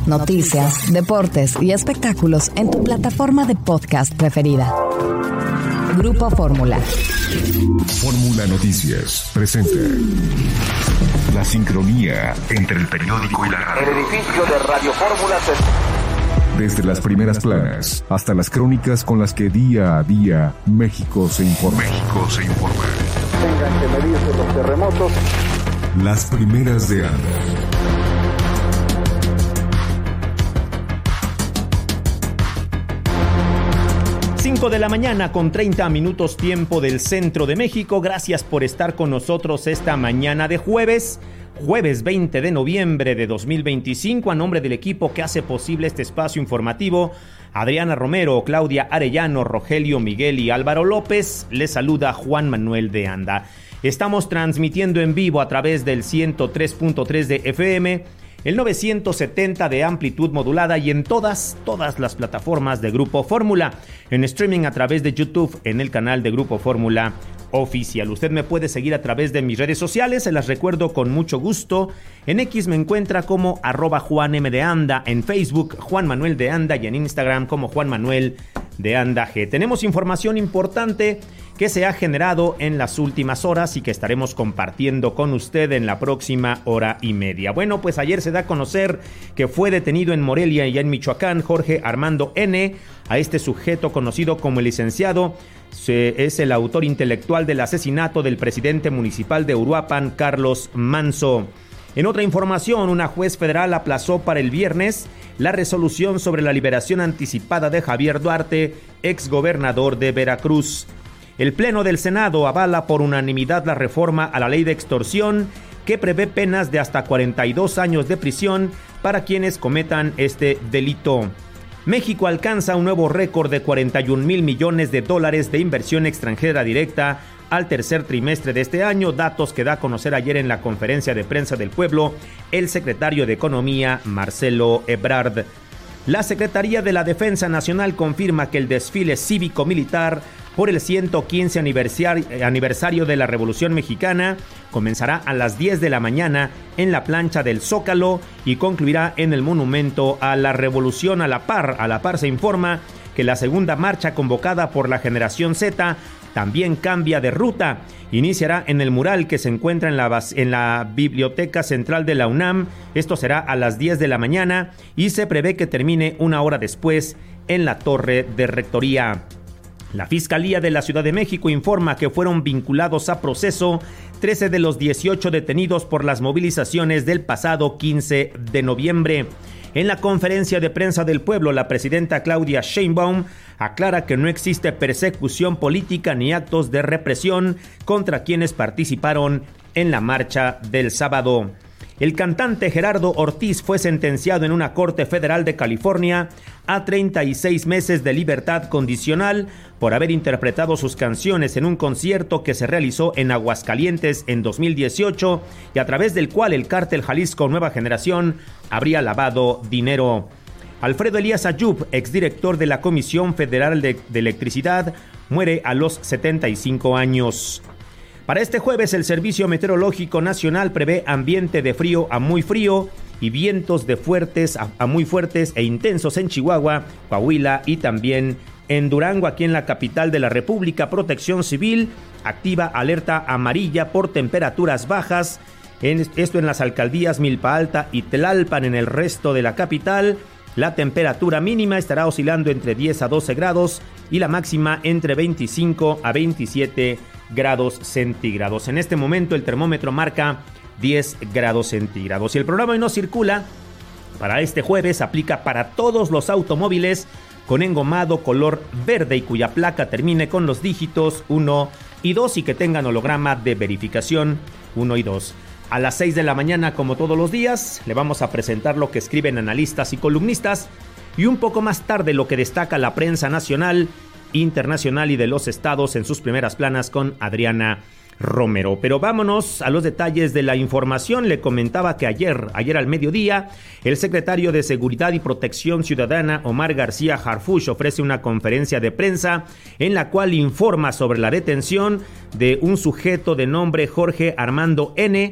noticias, deportes y espectáculos en tu plataforma de podcast preferida. Grupo Fórmula. Fórmula Noticias presenta la sincronía entre el periódico y la radio. El edificio de Radio Fórmula Desde las primeras planas hasta las crónicas con las que día a día México se informa. Tengan que medirse los terremotos. Las primeras de ANDA. De la mañana con 30 minutos tiempo del centro de México. Gracias por estar con nosotros esta mañana de jueves 20 de noviembre de 2025. A nombre del equipo que hace posible este espacio informativo, Adriana Romero, Claudia Arellano, Rogelio Miguel y Álvaro López, les saluda Juan Manuel de Anda. Estamos transmitiendo en vivo a través del 103.3 de FM, el 970 de amplitud modulada y en todas las plataformas de Grupo Fórmula. En streaming a través de YouTube en el canal de Grupo Fórmula Oficial. Usted me puede seguir a través de mis redes sociales, se las recuerdo con mucho gusto. En X me encuentra como @JuanM_de_Anda, en Facebook Juan Manuel de Anda y en Instagram como Juan Manuel de Anda G. Tenemos información importante que se ha generado en las últimas horas y que estaremos compartiendo con usted en la próxima hora y media. Bueno, pues ayer se da a conocer que fue detenido en Morelia y en Michoacán Jorge Armando N. A este sujeto conocido como el licenciado es el autor intelectual del asesinato del presidente municipal de Uruapan, Carlos Manso. En otra información, una juez federal aplazó para el viernes la resolución sobre la liberación anticipada de Javier Duarte, exgobernador de Veracruz. El Pleno del Senado avala por unanimidad la reforma a la ley de extorsión que prevé penas de hasta 42 años de prisión para quienes cometan este delito. México alcanza un nuevo récord de 41,000 millones de dólares de inversión extranjera directa al tercer trimestre de este año, datos que da a conocer ayer en la conferencia de prensa del pueblo el secretario de Economía, Marcelo Ebrard. La Secretaría de la Defensa Nacional confirma que el desfile cívico-militar por el 115 aniversario de la Revolución Mexicana comenzará a las 10 de la mañana en la plancha del Zócalo y concluirá en el Monumento a la Revolución. A la par se informa que la segunda marcha convocada por la Generación Z también cambia de ruta. Iniciará en el mural que se encuentra en la Biblioteca Central de la UNAM. Esto será a las 10 de la mañana y se prevé que termine una hora después en la Torre de Rectoría. La Fiscalía de la Ciudad de México informa que fueron vinculados a proceso 13 de los 18 detenidos por las movilizaciones del pasado 15 de noviembre. En la conferencia de prensa del pueblo, la presidenta Claudia Sheinbaum aclara que no existe persecución política ni actos de represión contra quienes participaron en la marcha del sábado. El cantante Gerardo Ortiz fue sentenciado en una corte federal de California a 36 meses de libertad condicional por haber interpretado sus canciones en un concierto que se realizó en Aguascalientes en 2018 y a través del cual el cártel Jalisco Nueva Generación habría lavado dinero. Alfredo Elías Ayub, exdirector de la Comisión Federal de Electricidad, muere a los 75 años. Para este jueves, el Servicio Meteorológico Nacional prevé ambiente de frío a muy frío y vientos de fuertes a muy fuertes e intensos en Chihuahua, Coahuila y también en Durango. Aquí en la capital de la República, Protección Civil activa alerta amarilla por temperaturas bajas. Esto en las alcaldías Milpa Alta y Tlalpan. En el resto de la capital, la temperatura mínima estará oscilando entre 10 a 12 grados y la máxima entre 25 a 27 grados centígrados. En este momento el termómetro marca 10 grados centígrados. Y el programa Hoy No Circula para este jueves aplica para todos los automóviles con engomado color verde y cuya placa termine con los dígitos 1 y 2 y que tengan holograma de verificación 1 y 2. A las 6 de la mañana, como todos los días, le vamos a presentar lo que escriben analistas y columnistas y un poco más tarde lo que destaca la prensa nacional, internacional y de los estados en sus primeras planas con Adriana Romero. Pero vámonos a los detalles de la información. Le comentaba que ayer al mediodía, el secretario de Seguridad y Protección Ciudadana, Omar García Harfuch, ofrece una conferencia de prensa en la cual informa sobre la detención de un sujeto de nombre Jorge Armando N.,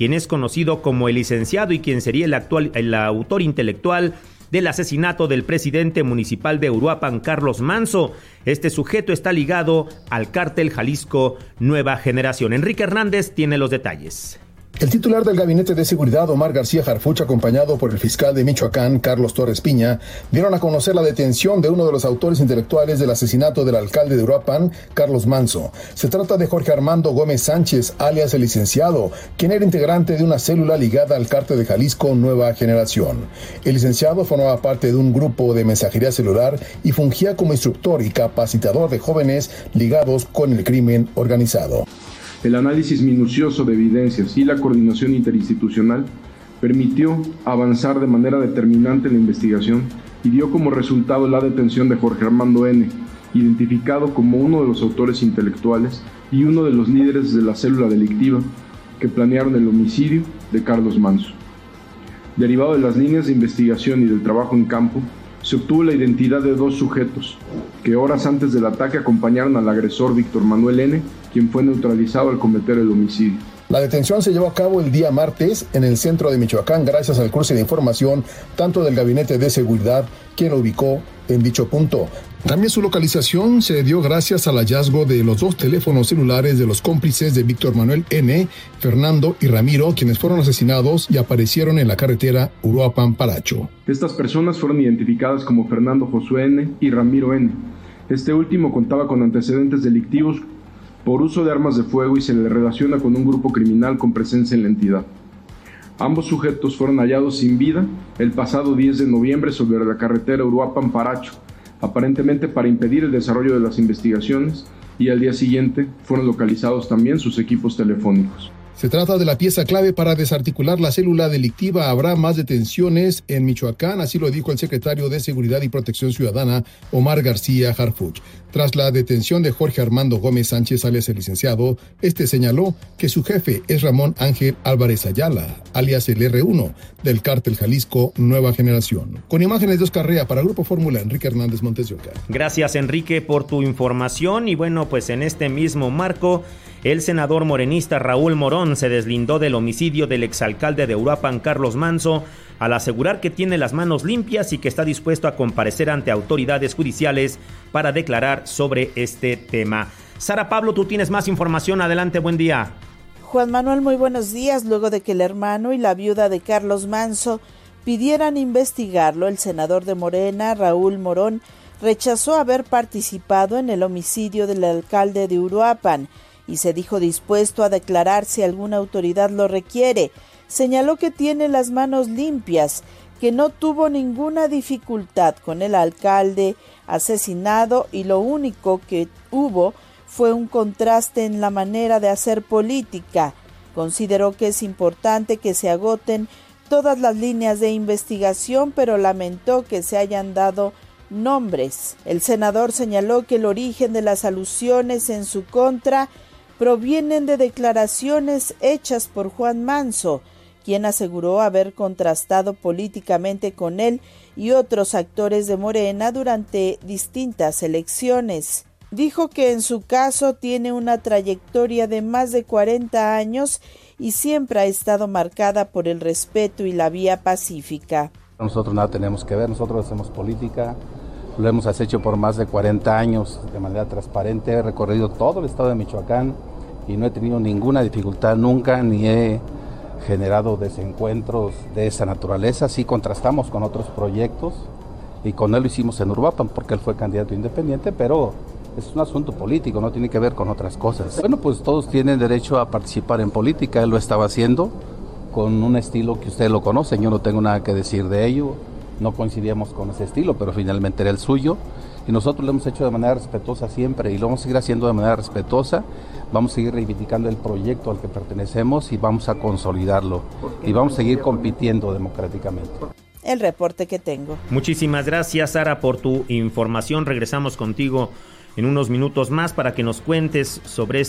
quien es conocido como el licenciado y quien sería el autor intelectual del asesinato del presidente municipal de Uruapan, Carlos Manzo. Este sujeto está ligado al cártel Jalisco Nueva Generación. Enrique Hernández tiene los detalles. El titular del Gabinete de Seguridad, Omar García Harfuch, acompañado por el fiscal de Michoacán, Carlos Torres Piña, dieron a conocer la detención de uno de los autores intelectuales del asesinato del alcalde de Uruapan, Carlos Manzo. Se trata de Jorge Armando Gómez Sánchez, alias el licenciado, quien era integrante de una célula ligada al cártel de Jalisco Nueva Generación. El licenciado formaba parte de un grupo de mensajería celular y fungía como instructor y capacitador de jóvenes ligados con el crimen organizado. El análisis minucioso de evidencias y la coordinación interinstitucional permitió avanzar de manera determinante en la investigación y dio como resultado la detención de Jorge Armando N., identificado como uno de los autores intelectuales y uno de los líderes de la célula delictiva que planearon el homicidio de Carlos Manzo. Derivado de las líneas de investigación y del trabajo en campo, se obtuvo la identidad de dos sujetos que horas antes del ataque acompañaron al agresor Víctor Manuel N., quien fue neutralizado al cometer el homicidio. La detención se llevó a cabo el día martes en el centro de Michoacán gracias al cruce de información tanto del Gabinete de Seguridad, quien lo ubicó en dicho punto. También su localización se dio gracias al hallazgo de los dos teléfonos celulares de los cómplices de Víctor Manuel N., Fernando y Ramiro, quienes fueron asesinados y aparecieron en la carretera Uruapan-Paracho. Estas personas fueron identificadas como Fernando Josué N. y Ramiro N. Este último contaba con antecedentes delictivos por uso de armas de fuego y se le relaciona con un grupo criminal con presencia en la entidad. Ambos sujetos fueron hallados sin vida el pasado 10 de noviembre sobre la carretera Uruapan-Paracho, aparentemente para impedir el desarrollo de las investigaciones, y al día siguiente fueron localizados también sus equipos telefónicos. Se trata de la pieza clave para desarticular la célula delictiva. Habrá más detenciones en Michoacán, así lo dijo el secretario de Seguridad y Protección Ciudadana, Omar García Harfuch. Tras la detención de Jorge Armando Gómez Sánchez, alias el licenciado, señaló que su jefe es Ramón Ángel Álvarez Ayala, alias el R1, del cártel Jalisco Nueva Generación. Con imágenes de Oscar Rea para Grupo Fórmula, Enrique Hernández Montes de Oca. Gracias, Enrique, por tu información. Y bueno, pues en este mismo marco, el senador morenista Raúl Morón se deslindó del homicidio del exalcalde de Uruapan, Carlos Manzo, al asegurar que tiene las manos limpias y que está dispuesto a comparecer ante autoridades judiciales para declarar sobre este tema. Sara Pablo, tú tienes más información. Adelante, buen día. Juan Manuel, muy buenos días. Luego de que el hermano y la viuda de Carlos Manzo pidieran investigarlo, el senador de Morena, Raúl Morón, rechazó haber participado en el homicidio del alcalde de Uruapan y se dijo dispuesto a declarar si alguna autoridad lo requiere. Señaló que tiene las manos limpias, que no tuvo ninguna dificultad con el alcalde asesinado y lo único que hubo fue un contraste en la manera de hacer política. Consideró que es importante que se agoten todas las líneas de investigación, pero lamentó que se hayan dado nombres. El senador señaló que el origen de las alusiones en su contra provienen de declaraciones hechas por Juan Manzo, quien aseguró haber contrastado políticamente con él y otros actores de Morena durante distintas elecciones. Dijo que en su caso tiene una trayectoria de más de 40 años y siempre ha estado marcada por el respeto y la vía pacífica. Nosotros nada tenemos que ver, nosotros hacemos política, lo hemos hecho por más de 40 años de manera transparente, he recorrido todo el estado de Michoacán y no he tenido ninguna dificultad nunca, ni he generado desencuentros de esa naturaleza. Sí contrastamos con otros proyectos y con él lo hicimos en Uruapan porque él fue candidato independiente, pero es un asunto político, no tiene que ver con otras cosas. Bueno, pues todos tienen derecho a participar en política, él lo estaba haciendo con un estilo que ustedes lo conocen, yo no tengo nada que decir de ello, no coincidíamos con ese estilo, pero finalmente era el suyo y nosotros lo hemos hecho de manera respetuosa siempre y lo vamos a seguir haciendo de manera respetuosa. Vamos a seguir reivindicando el proyecto al que pertenecemos y vamos a consolidarlo y vamos a seguir compitiendo democráticamente. El reporte que tengo. Muchísimas gracias, Sara, por tu información. Regresamos contigo en unos minutos más para que nos cuentes sobre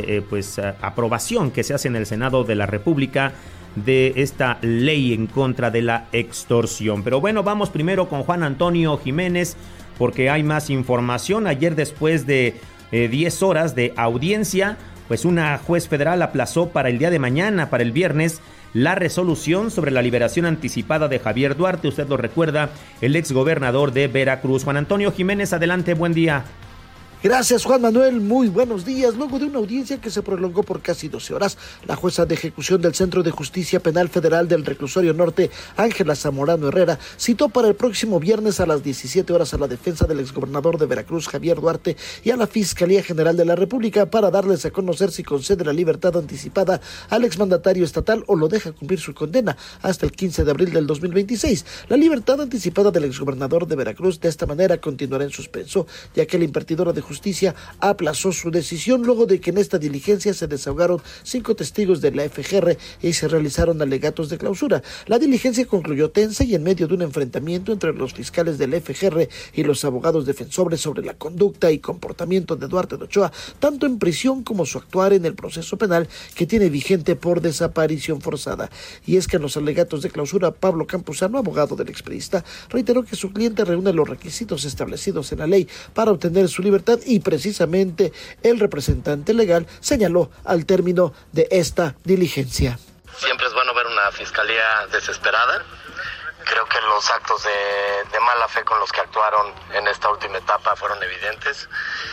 aprobación que se hace en el Senado de la República de esta ley en contra de la extorsión. Pero bueno, vamos primero con Juan Antonio Jiménez porque hay más información. Ayer, después de 10 horas de audiencia, pues una juez federal aplazó para el día de mañana, para el viernes, la resolución sobre la liberación anticipada de Javier Duarte. Usted lo recuerda, el exgobernador de Veracruz. Juan Antonio Jiménez, adelante, buen día. Gracias, Juan Manuel. Muy buenos días. Luego de una audiencia que se prolongó por casi 12 horas, la jueza de ejecución del Centro de Justicia Penal Federal del Reclusorio Norte, Ángela Zamorano Herrera, citó para el próximo viernes a las 17 horas a la defensa del exgobernador de Veracruz, Javier Duarte, y a la Fiscalía General de la República para darles a conocer si concede la libertad anticipada al exmandatario estatal o lo deja cumplir su condena hasta el 15 de abril del 2026. La libertad anticipada del exgobernador de Veracruz de esta manera continuará en suspenso, ya que la impartidora de Justicia aplazó su decisión luego de que en esta diligencia se desahogaron 5 testigos de la FGR y se realizaron alegatos de clausura. La diligencia concluyó tensa y en medio de un enfrentamiento entre los fiscales del FGR y los abogados defensores sobre la conducta y comportamiento de Duarte de Ochoa, tanto en prisión como su actuar en el proceso penal que tiene vigente por desaparición forzada. Y es que en los alegatos de clausura, Pablo Campuzano, abogado del expriista, reiteró que su cliente reúne los requisitos establecidos en la ley para obtener su libertad y precisamente el representante legal señaló al término de esta diligencia. Siempre es bueno ver una fiscalía desesperada. Creo que los actos de mala fe con los que actuaron en esta última etapa fueron evidentes.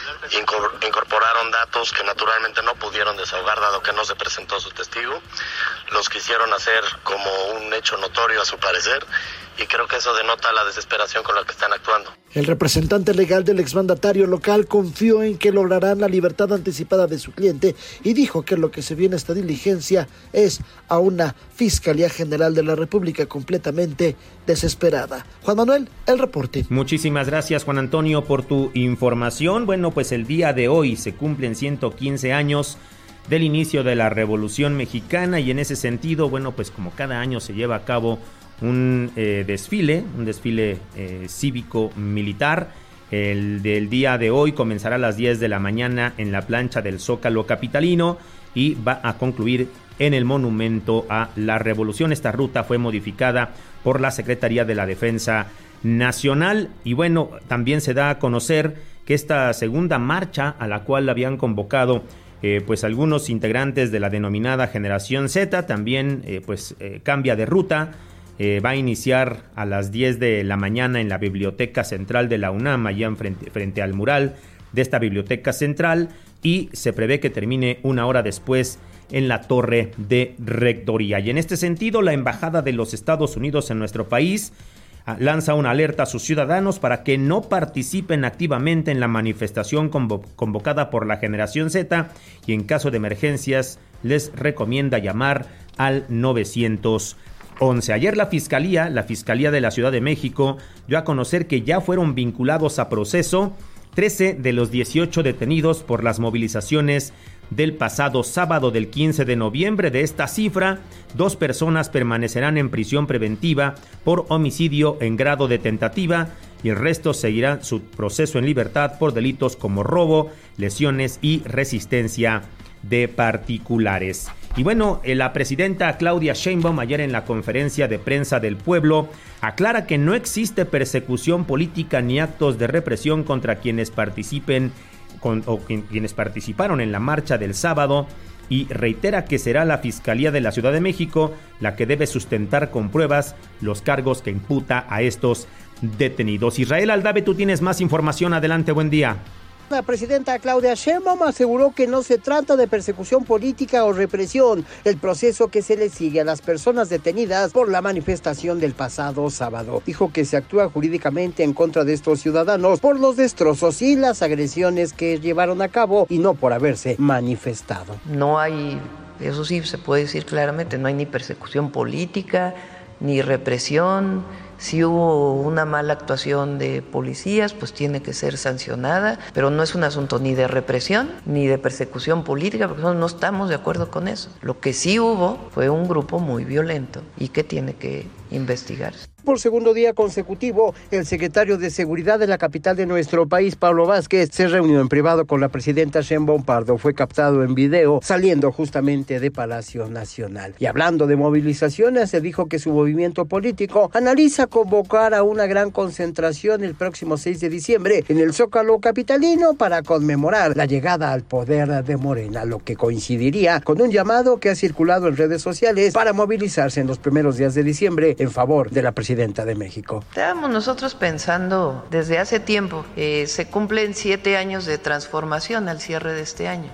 Incorporaron datos que naturalmente no pudieron desahogar dado que no se presentó su testigo. Los quisieron hacer como un hecho notorio a su parecer y creo que eso denota la desesperación con la que están actuando. El representante legal del exmandatario local confió en que lograrán la libertad anticipada de su cliente y dijo que lo que se viene a esta diligencia es a una Fiscalía General de la República completamente desesperada. Juan Manuel, el reporte. Muchísimas gracias, Juan Antonio, por tu información. Bueno, pues el día de hoy se cumplen 115 años del inicio de la Revolución Mexicana y en ese sentido, bueno, pues como cada año se lleva a cabo un desfile cívico-militar. El del día de hoy comenzará a las 10 de la mañana en la plancha del Zócalo capitalino y va a concluir en el Monumento a la Revolución. Esta ruta fue modificada por la Secretaría de la Defensa Nacional y bueno, también se da a conocer que esta segunda marcha a la cual habían convocado pues algunos integrantes de la denominada Generación Z también cambia de ruta. Va a iniciar a las 10 de la mañana en la Biblioteca Central de la UNAM, allá frente al mural de esta Biblioteca Central, y se prevé que termine una hora después en la Torre de Rectoría. Y en este sentido, la Embajada de los Estados Unidos en nuestro país lanza una alerta a sus ciudadanos para que no participen activamente en la manifestación convocada por la Generación Z y en caso de emergencias les recomienda llamar al 911. Ayer la Fiscalía de la Ciudad de México dio a conocer que ya fueron vinculados a proceso 13 de los 18 detenidos por las movilizaciones del pasado sábado del 15 de noviembre. De esta cifra, 2 personas permanecerán en prisión preventiva por homicidio en grado de tentativa y el resto seguirá su proceso en libertad por delitos como robo, lesiones y resistencia de particulares. Y bueno, la presidenta Claudia Sheinbaum ayer en la conferencia de prensa del pueblo aclara que no existe persecución política ni actos de represión contra quienes quienes participaron en la marcha del sábado y reitera que será la Fiscalía de la Ciudad de México la que debe sustentar con pruebas los cargos que imputa a estos detenidos. Israel Aldave, tú tienes más información. Adelante, buen día. La presidenta Claudia Sheinbaum aseguró que no se trata de persecución política o represión, el proceso que se le sigue a las personas detenidas por la manifestación del pasado sábado. Dijo que se actúa jurídicamente en contra de estos ciudadanos por los destrozos y las agresiones que llevaron a cabo y no por haberse manifestado. No hay, eso sí se puede decir claramente, no hay ni persecución política, ni represión. Si hubo una mala actuación de policías, pues tiene que ser sancionada, pero no es un asunto ni de represión ni de persecución política, porque nosotros no estamos de acuerdo con eso. Lo que sí hubo fue un grupo muy violento y que tiene que investigarse. Por segundo día consecutivo, el secretario de Seguridad de la capital de nuestro país, Pablo Vázquez, se reunió en privado con la presidenta Sheinbaum Pardo. Fue captado en video saliendo justamente de Palacio Nacional. Y hablando de movilizaciones, se dijo que su movimiento político analiza a convocar a una gran concentración el próximo 6 de diciembre en el Zócalo capitalino para conmemorar la llegada al poder de Morena, lo que coincidiría con un llamado que ha circulado en redes sociales para movilizarse en los primeros días de diciembre en favor de la presidenta de México. Estábamos nosotros pensando desde hace tiempo, se cumplen 7 años de transformación al cierre de este año,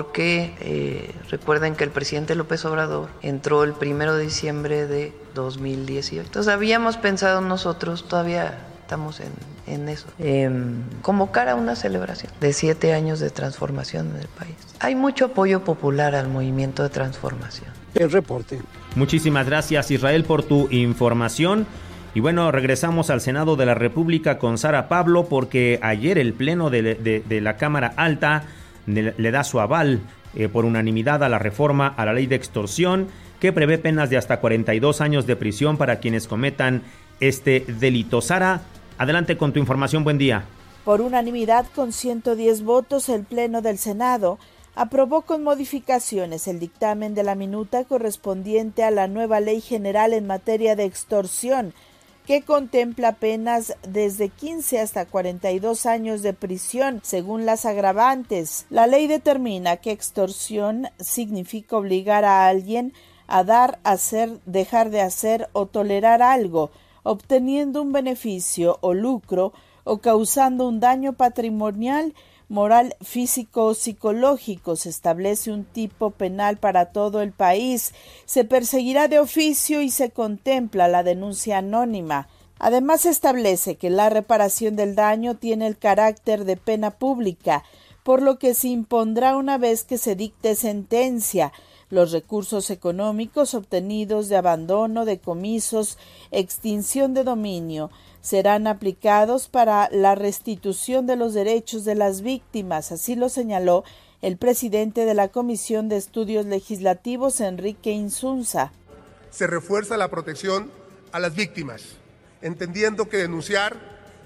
porque recuerden que el presidente López Obrador entró el 1 de diciembre de 2018. Entonces habíamos pensado nosotros, todavía estamos en eso, convocar a una celebración de 7 años de transformación en el país. Hay mucho apoyo popular al movimiento de transformación. El reporte. Muchísimas gracias, Israel, por tu información. Y bueno, regresamos al Senado de la República con Sara Pablo, porque ayer el Pleno de la Cámara Alta le da su aval por unanimidad a la reforma a la ley de extorsión, que prevé penas de hasta 42 años de prisión para quienes cometan este delito. Sara, adelante con tu información, buen día. Por unanimidad, con 110 votos, el Pleno del Senado aprobó con modificaciones el dictamen de la minuta correspondiente a la nueva Ley General en materia de extorsión, que contempla penas desde 15 hasta 42 años de prisión, según las agravantes. La ley determina que extorsión significa obligar a alguien a dar, hacer, dejar de hacer o tolerar algo, obteniendo un beneficio o lucro o causando un daño patrimonial, moral, físico o psicológico. Se establece un tipo penal para todo el país, se perseguirá de oficio y se contempla la denuncia anónima. Además, se establece que la reparación del daño tiene el carácter de pena pública, por lo que se impondrá una vez que se dicte sentencia. Los recursos económicos obtenidos de abandono, decomisos, extinción de dominio, serán aplicados para la restitución de los derechos de las víctimas, así lo señaló el presidente de la Comisión de Estudios Legislativos, Enrique Insunza. Se refuerza la protección a las víctimas, entendiendo que denunciar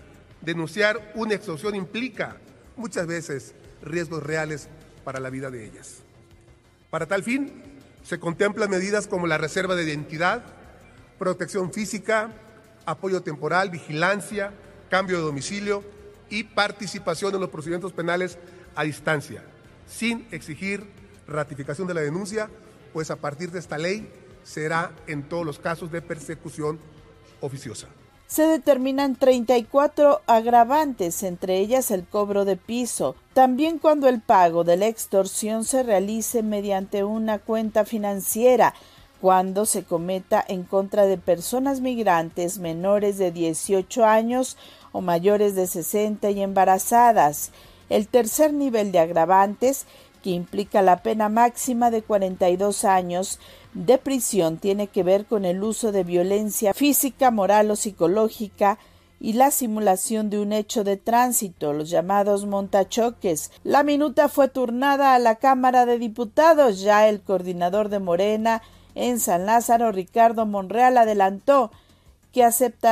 una extorsión implica muchas veces riesgos reales para la vida de ellas. Para tal fin, se contemplan medidas como la reserva de identidad, protección física, apoyo temporal, vigilancia, cambio de domicilio y participación en los procedimientos penales a distancia, sin exigir ratificación de la denuncia, pues a partir de esta ley será en todos los casos de persecución oficiosa. Se determinan 34 agravantes, entre ellas el cobro de piso, también cuando el pago de la extorsión se realice mediante una cuenta financiera, cuando se cometa en contra de personas migrantes menores de 18 años o mayores de 60 y embarazadas. El tercer nivel de agravantes, que implica la pena máxima de 42 años de prisión, tiene que ver con el uso de violencia física, moral o psicológica y la simulación de un hecho de tránsito, los llamados montachoques. La minuta fue turnada a la Cámara de Diputados. Ya el coordinador de Morena en San Lázaro, Ricardo Monreal, adelantó que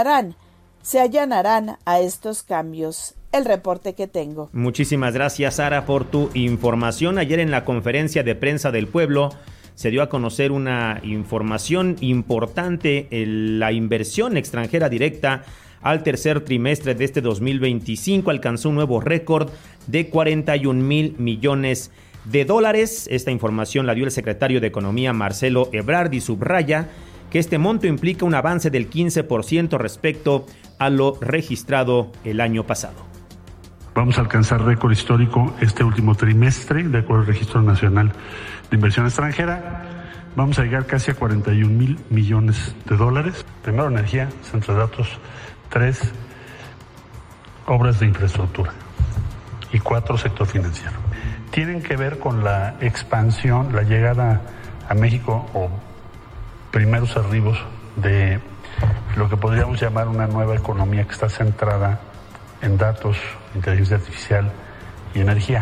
se allanarán a estos cambios. El reporte que tengo. Muchísimas gracias, Sara, por tu información. Ayer en la conferencia de prensa del pueblo se dio a conocer una información importante. La inversión extranjera directa al tercer trimestre de este 2025 alcanzó un nuevo récord de 41,000 millones de dólares. Esta información la dio el secretario de Economía, Marcelo Ebrard, y subraya que este monto implica un avance del 15% respecto a lo registrado el año pasado. Vamos a alcanzar récord histórico este último trimestre, de acuerdo al Registro Nacional de Inversión Extranjera. Vamos a llegar casi a 41,000 millones de dólares. Primero energía, centro de datos, 3 obras de infraestructura y 4 sector financiero. Tienen que ver con la expansión, la llegada a México o primeros arribos de lo que podríamos llamar una nueva economía que está centrada en datos, inteligencia artificial y energía.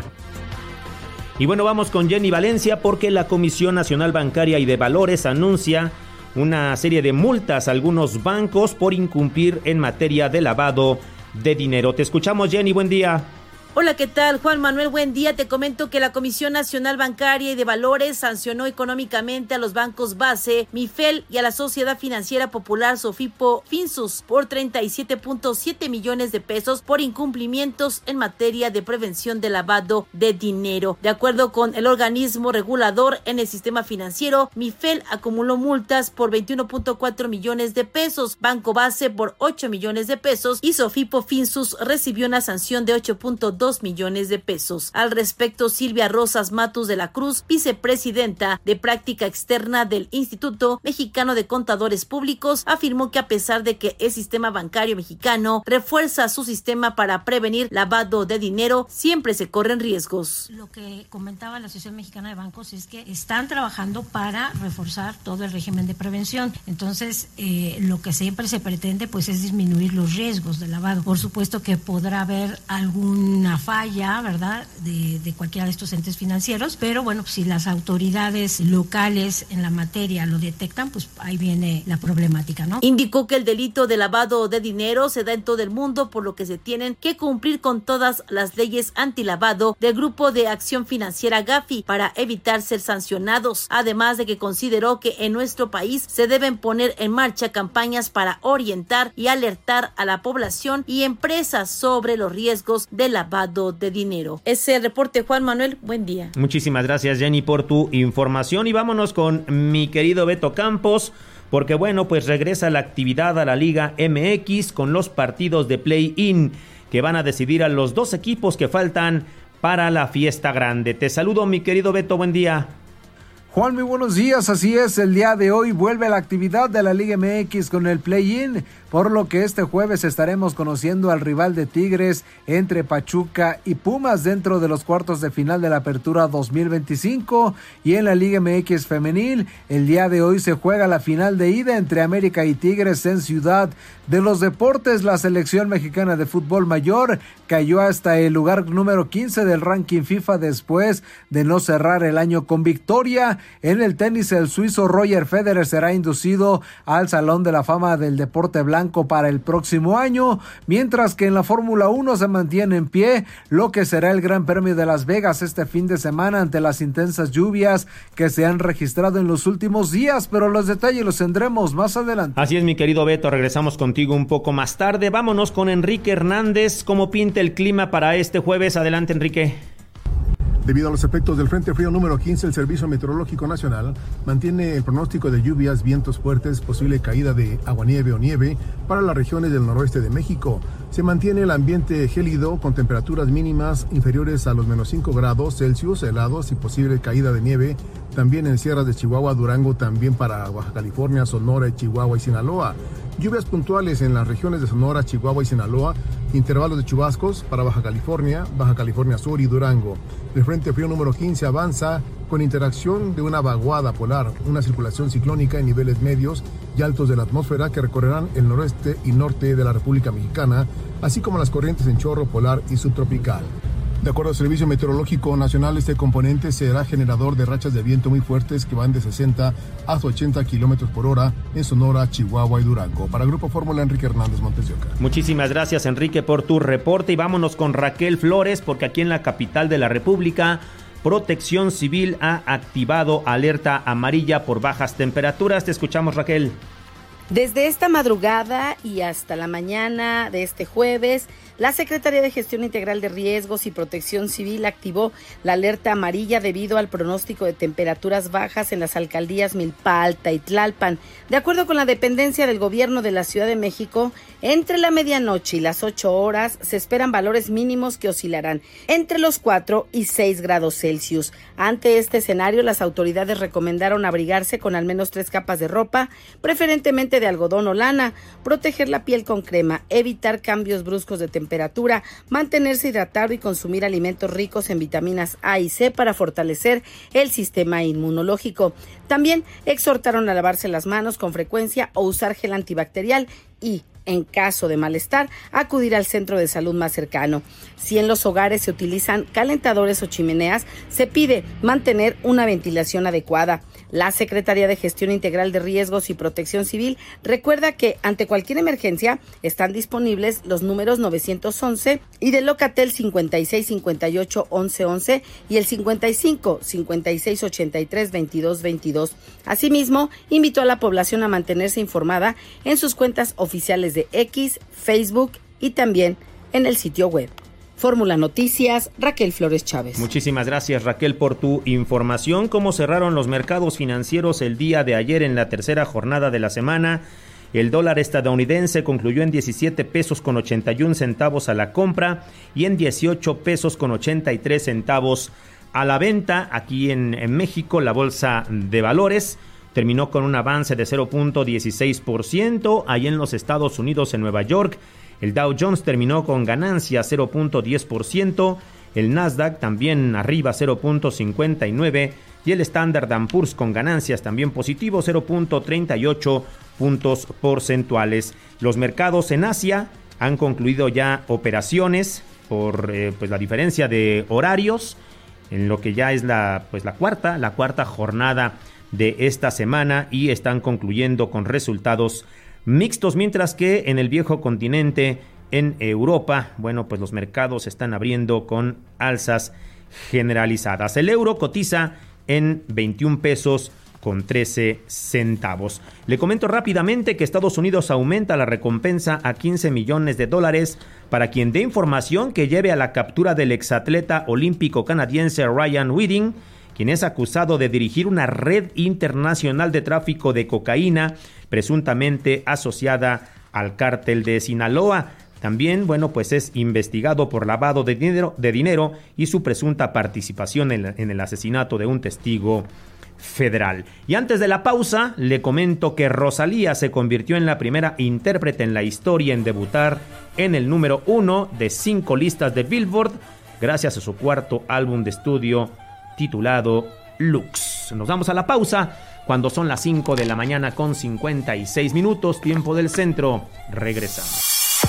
Y bueno, vamos con Jenny Valencia, porque la Comisión Nacional Bancaria y de Valores anuncia una serie de multas a algunos bancos por incumplir en materia de lavado de dinero. Te escuchamos, Jenny, buen día. Hola, ¿qué tal? Juan Manuel, buen día. Te comento que la Comisión Nacional Bancaria y de Valores sancionó económicamente a los bancos base, Mifel y a la Sociedad Financiera Popular Sofipo Finsus por 37.7 millones de pesos por incumplimientos en materia de prevención de lavado de dinero. De acuerdo con el organismo regulador en el sistema financiero, Mifel acumuló multas por 21.4 millones de pesos, Banco Base por 8 millones de pesos y Sofipo Finsus recibió una sanción de 8.2 millones de pesos. Al respecto, Silvia Rosas Matus de la Cruz, vicepresidenta de práctica externa del Instituto Mexicano de Contadores Públicos, afirmó que a pesar de que el sistema bancario mexicano refuerza su sistema para prevenir lavado de dinero, siempre se corren riesgos. Lo que comentaba la Asociación Mexicana de Bancos es que están trabajando para reforzar todo el régimen de prevención. Entonces, lo que siempre se pretende pues es disminuir los riesgos de lavado. Por supuesto que podrá haber alguna falla, ¿verdad?, de cualquiera de estos entes financieros, pero bueno, si las autoridades locales en la materia lo detectan, pues ahí viene la problemática, ¿no? Indicó que el delito de lavado de dinero se da en todo el mundo, por lo que se tienen que cumplir con todas las leyes antilavado del Grupo de Acción Financiera GAFI para evitar ser sancionados, además de que consideró que en nuestro país se deben poner en marcha campañas para orientar y alertar a la población y empresas sobre los riesgos de lavado de dinero. Ese es el reporte, Juan Manuel, buen día. Muchísimas gracias, Jenny, por tu información y vámonos con mi querido Beto Campos, porque bueno, pues regresa la actividad a la Liga MX con los partidos de play-in que van a decidir a los dos equipos que faltan para la fiesta grande. Te saludo, mi querido Beto, buen día. Juan, muy buenos días, así es, el día de hoy vuelve la actividad de la Liga MX con el play-in, por lo que este jueves estaremos conociendo al rival de Tigres entre Pachuca y Pumas dentro de los cuartos de final de la Apertura 2025, y en la Liga MX femenil, el día de hoy se juega la final de ida entre América y Tigres en Ciudad de los Deportes. La selección mexicana de fútbol mayor cayó hasta el lugar número 15 del ranking FIFA después de no cerrar el año con victoria. En el tenis, el suizo Roger Federer será inducido al Salón de la Fama del Deporte Blanco para el próximo año, mientras que en la Fórmula 1 se mantiene en pie lo que será el Gran Premio de Las Vegas este fin de semana ante las intensas lluvias que se han registrado en los últimos días, pero los detalles los tendremos más adelante. Así es, mi querido Beto, regresamos contigo un poco más tarde. Vámonos con Enrique Hernández. ¿Cómo pinta el clima para este jueves? Adelante, Enrique. Debido a los efectos del Frente Frío número 15, el Servicio Meteorológico Nacional mantiene el pronóstico de lluvias, vientos fuertes, posible caída de aguanieve o nieve para las regiones del noroeste de México. Se mantiene el ambiente gélido con temperaturas mínimas inferiores a los menos 5 grados Celsius, helados y posible caída de nieve también en sierras de Chihuahua, Durango, también para Baja California, Sonora, Chihuahua y Sinaloa. Lluvias puntuales en las regiones de Sonora, Chihuahua y Sinaloa, intervalos de chubascos para Baja California Sur y Durango. El Frente Frío número 15 avanza con interacción de una vaguada polar, una circulación ciclónica en niveles medios y altos de la atmósfera que recorrerán el noroeste y norte de la República Mexicana, así como las corrientes en chorro polar y subtropical. De acuerdo al Servicio Meteorológico Nacional, este componente será generador de rachas de viento muy fuertes que van de 60 hasta 80 kilómetros por hora en Sonora, Chihuahua y Durango. Para Grupo Fórmula, Enrique Hernández, Montes de Oca. Muchísimas gracias, Enrique, por tu reporte, y vámonos con Raquel Flores, porque aquí en la capital de la República, Protección Civil ha activado alerta amarilla por bajas temperaturas. Te escuchamos, Raquel. Desde esta madrugada y hasta la mañana de este jueves, la Secretaría de Gestión Integral de Riesgos y Protección Civil activó la alerta amarilla debido al pronóstico de temperaturas bajas en las alcaldías Milpa Alta y Tlalpan. De acuerdo con la dependencia del Gobierno de la Ciudad de México, entre la medianoche y las 8 horas se esperan valores mínimos que oscilarán entre los 4 y 6 grados Celsius. Ante este escenario, las autoridades recomendaron abrigarse con al menos 3 capas de ropa, preferentemente de algodón o lana, proteger la piel con crema, evitar cambios bruscos de temperatura, mantenerse hidratado y consumir alimentos ricos en vitaminas A y C para fortalecer el sistema inmunológico. También exhortaron a lavarse las manos con frecuencia o usar gel antibacterial y en caso de malestar, acudir al centro de salud más cercano. Si en los hogares se utilizan calentadores o chimeneas, se pide mantener una ventilación adecuada. La Secretaría de Gestión Integral de Riesgos y Protección Civil recuerda que ante cualquier emergencia están disponibles los números 911 y de Locatel 56 58 11 11 y el 55 56 83 22 22. Asimismo, invitó a la población a mantenerse informada en sus cuentas oficiales de X, Facebook y también en el sitio web. Fórmula Noticias, Raquel Flores Chávez. Muchísimas gracias, Raquel, por tu información. ¿Cómo cerraron los mercados financieros el día de ayer en la tercera jornada de la semana? El dólar estadounidense concluyó en 17 pesos con 81 centavos a la compra y en 18 pesos con 83 centavos a la venta. Aquí en México, la bolsa de valores terminó con un avance de 0.16%. Ahí en los Estados Unidos, en Nueva York, el Dow Jones terminó con ganancia 0.10%, el Nasdaq también arriba 0.59% y el Standard & Poor's con ganancias también positivo 0.38 puntos porcentuales. Los mercados en Asia han concluido ya operaciones por la diferencia de horarios en lo que ya es la cuarta jornada de esta semana y están concluyendo con resultados mixtos, mientras que en el viejo continente, en Europa, pues los mercados están abriendo con alzas generalizadas. El euro cotiza en 21 pesos con 13 centavos. Le comento rápidamente que Estados Unidos aumenta la recompensa a $15 millones para quien dé información que lleve a la captura del exatleta olímpico canadiense Ryan Whiting, quien es acusado de dirigir una red internacional de tráfico de cocaína presuntamente asociada al cártel de Sinaloa. También, es investigado por lavado de dinero y su presunta participación en el asesinato de un testigo federal. Y antes de la pausa, le comento que Rosalía se convirtió en la primera intérprete en la historia en debutar en el número 1 de 5 listas de Billboard, gracias a su cuarto álbum de estudio titulado Lux. Nos vamos a la pausa cuando son las 5 de la mañana con 56 minutos, tiempo del centro. Regresamos.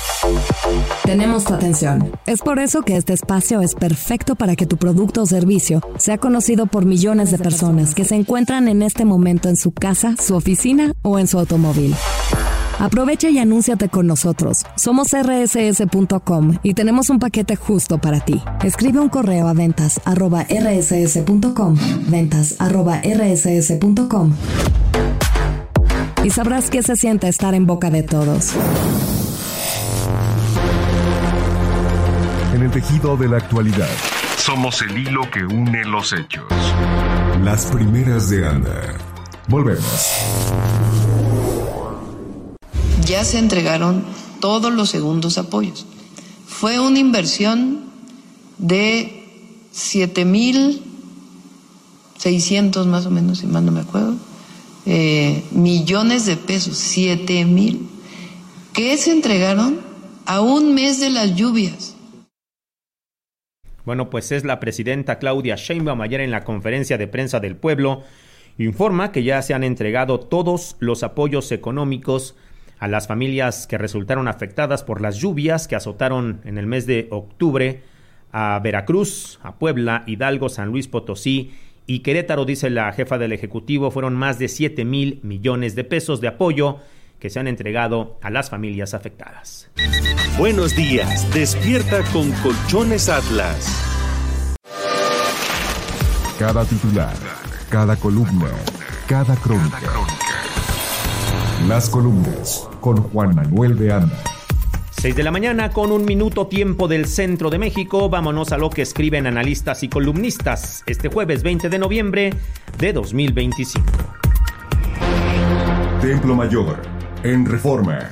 Tenemos tu atención. Es por eso que este espacio es perfecto para que tu producto o servicio sea conocido por millones de personas que se encuentran en este momento en su casa, su oficina o en su automóvil. Aprovecha y anúnciate con nosotros. Somos rss.com y tenemos un paquete justo para ti. Escribe un correo a ventas@rss.com, ventas@rss.com, y sabrás qué se siente estar en boca de todos. En el tejido de la actualidad, somos el hilo que une los hechos. Las primeras de Anda. Volvemos. Ya se entregaron todos los segundos apoyos. Fue una inversión de 7,600 más o menos, si mal no me acuerdo, millones de pesos, 7,000, que se entregaron a un mes de las lluvias. Es la presidenta Claudia Sheinbaum ayer en la conferencia de prensa del pueblo, informa que ya se han entregado todos los apoyos económicos a las familias que resultaron afectadas por las lluvias que azotaron en el mes de octubre a Veracruz, a Puebla, Hidalgo, San Luis Potosí y Querétaro. Dice la jefa del Ejecutivo, fueron más de 7,000 millones de pesos de apoyo que se han entregado a las familias afectadas. Buenos días, despierta con Colchones Atlas. Cada titular, cada columna, cada crónica. Las columnas con Juan Manuel de Anda. 6 de la mañana con 1 minuto, tiempo del centro de México. Vámonos a lo que escriben analistas y columnistas este jueves 20 de noviembre de 2025. Templo Mayor, en Reforma.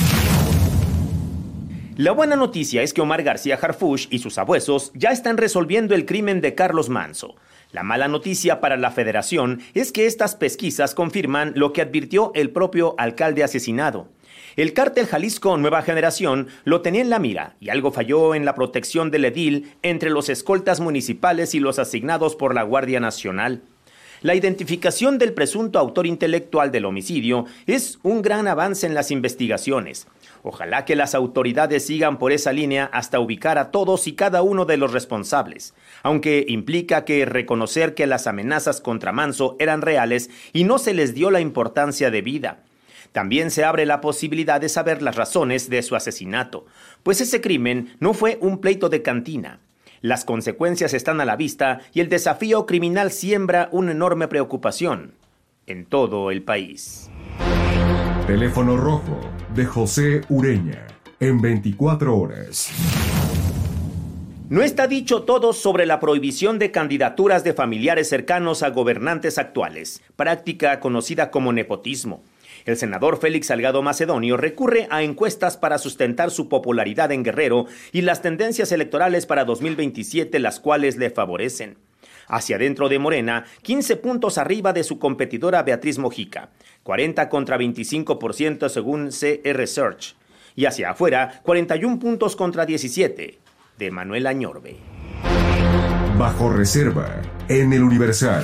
La buena noticia es que Omar García Harfuch y sus sabuesos ya están resolviendo el crimen de Carlos Manzo. La mala noticia para la Federación es que estas pesquisas confirman lo que advirtió el propio alcalde asesinado. El cártel Jalisco Nueva Generación lo tenía en la mira y algo falló en la protección del edil entre los escoltas municipales y los asignados por la Guardia Nacional. La identificación del presunto autor intelectual del homicidio es un gran avance en las investigaciones. Ojalá que las autoridades sigan por esa línea hasta ubicar a todos y cada uno de los responsables, aunque implica que reconocer que las amenazas contra Manso eran reales y no se les dio la importancia debida. También se abre la posibilidad de saber las razones de su asesinato, pues ese crimen no fue un pleito de cantina. Las consecuencias están a la vista y el desafío criminal siembra una enorme preocupación en todo el país. Teléfono rojo de José Ureña en 24 horas. No está dicho todo sobre la prohibición de candidaturas de familiares cercanos a gobernantes actuales, práctica conocida como nepotismo. El senador Félix Salgado Macedonio recurre a encuestas para sustentar su popularidad en Guerrero y las tendencias electorales para 2027, las cuales le favorecen. Hacia adentro de Morena, 15 puntos arriba de su competidora Beatriz Mojica, 40 contra 25% según CR Search. Y hacia afuera, 41 puntos contra 17 de Manuel Añorbe. Bajo reserva, en el Universal.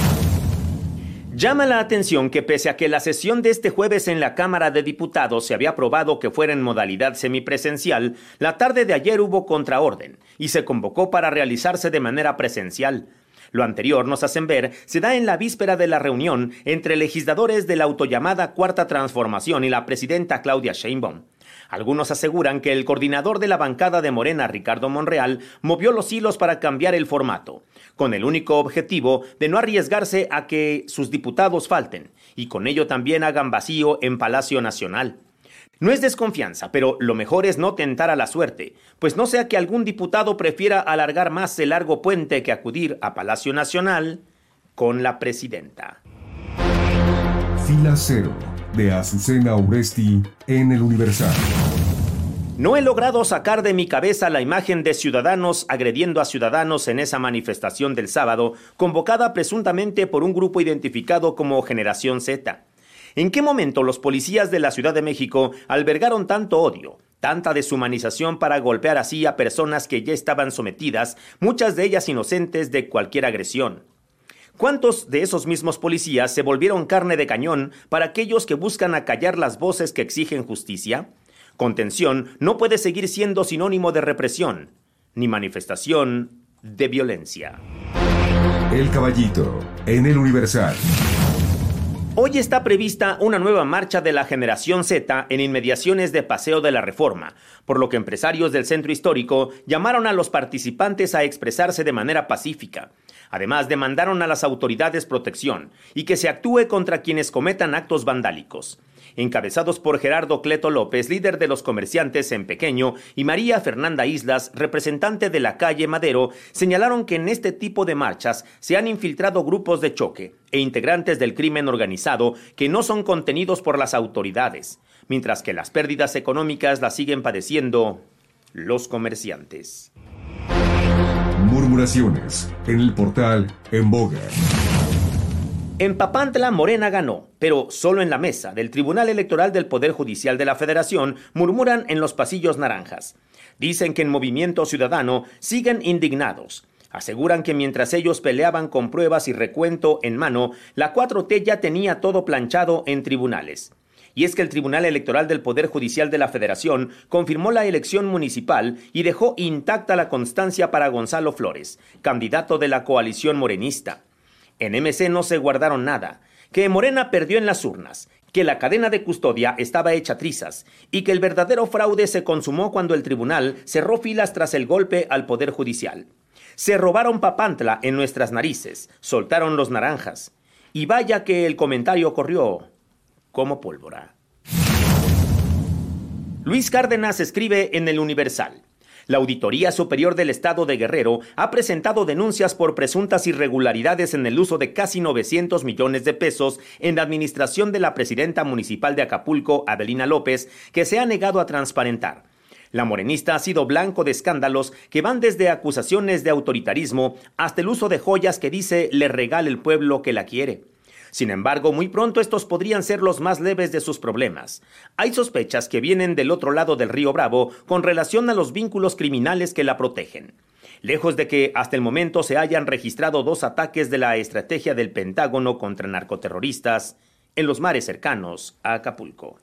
Llama la atención que pese a que la sesión de este jueves en la Cámara de Diputados se había aprobado que fuera en modalidad semipresencial, la tarde de ayer hubo contraorden y se convocó para realizarse de manera presencial. Lo anterior, nos hacen ver, se da en la víspera de la reunión entre legisladores de la autollamada Cuarta Transformación y la presidenta Claudia Sheinbaum. Algunos aseguran que el coordinador de la bancada de Morena, Ricardo Monreal, movió los hilos para cambiar el formato, con el único objetivo de no arriesgarse a que sus diputados falten y con ello también hagan vacío en Palacio Nacional. No es desconfianza, pero lo mejor es no tentar a la suerte, pues no sea que algún diputado prefiera alargar más el largo puente que acudir a Palacio Nacional con la presidenta. Fila Cero, de Azucena Uresti en el Universal. No he logrado sacar de mi cabeza la imagen de ciudadanos agrediendo a ciudadanos en esa manifestación del sábado, convocada presuntamente por un grupo identificado como Generación Z. ¿En qué momento los policías de la Ciudad de México albergaron tanto odio, tanta deshumanización para golpear así a personas que ya estaban sometidas, muchas de ellas inocentes de cualquier agresión? ¿Cuántos de esos mismos policías se volvieron carne de cañón para aquellos que buscan acallar las voces que exigen justicia? Contención no puede seguir siendo sinónimo de represión, ni manifestación de violencia. El Caballito, en el Universal. Hoy está prevista una nueva marcha de la Generación Z en inmediaciones de Paseo de la Reforma, por lo que empresarios del centro histórico llamaron a los participantes a expresarse de manera pacífica. Además, demandaron a las autoridades protección y que se actúe contra quienes cometan actos vandálicos. Encabezados por Gerardo Cleto López, líder de los comerciantes en Pequeño, y María Fernanda Islas, representante de la calle Madero, señalaron que en este tipo de marchas se han infiltrado grupos de choque e integrantes del crimen organizado que no son contenidos por las autoridades, mientras que las pérdidas económicas las siguen padeciendo los comerciantes. Murmuraciones en el portal En Boga. En Papantla, Morena ganó, pero solo en la mesa del Tribunal Electoral del Poder Judicial de la Federación murmuran en los pasillos naranjas. Dicen que en Movimiento Ciudadano siguen indignados. Aseguran que mientras ellos peleaban con pruebas y recuento en mano, la 4T ya tenía todo planchado en tribunales. Y es que el Tribunal Electoral del Poder Judicial de la Federación confirmó la elección municipal y dejó intacta la constancia para Gonzalo Flores, candidato de la coalición morenista. En MC no se guardaron nada, que Morena perdió en las urnas, que la cadena de custodia estaba hecha trizas y que el verdadero fraude se consumó cuando el tribunal cerró filas tras el golpe al Poder Judicial. Se robaron Papantla en nuestras narices, soltaron los naranjas. Y vaya que el comentario corrió como pólvora. Luis Cárdenas escribe en El Universal: la Auditoría Superior del Estado de Guerrero ha presentado denuncias por presuntas irregularidades en el uso de casi 900 millones de pesos en la administración de la presidenta municipal de Acapulco, Adelina López, que se ha negado a transparentar. La morenista ha sido blanco de escándalos que van desde acusaciones de autoritarismo hasta el uso de joyas que dice le regala el pueblo que la quiere. Sin embargo, muy pronto estos podrían ser los más leves de sus problemas. Hay sospechas que vienen del otro lado del río Bravo con relación a los vínculos criminales que la protegen. Lejos de que hasta el momento se hayan registrado 2 ataques de la estrategia del Pentágono contra narcoterroristas en los mares cercanos a Acapulco.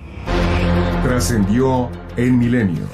Trascendió en Milenio.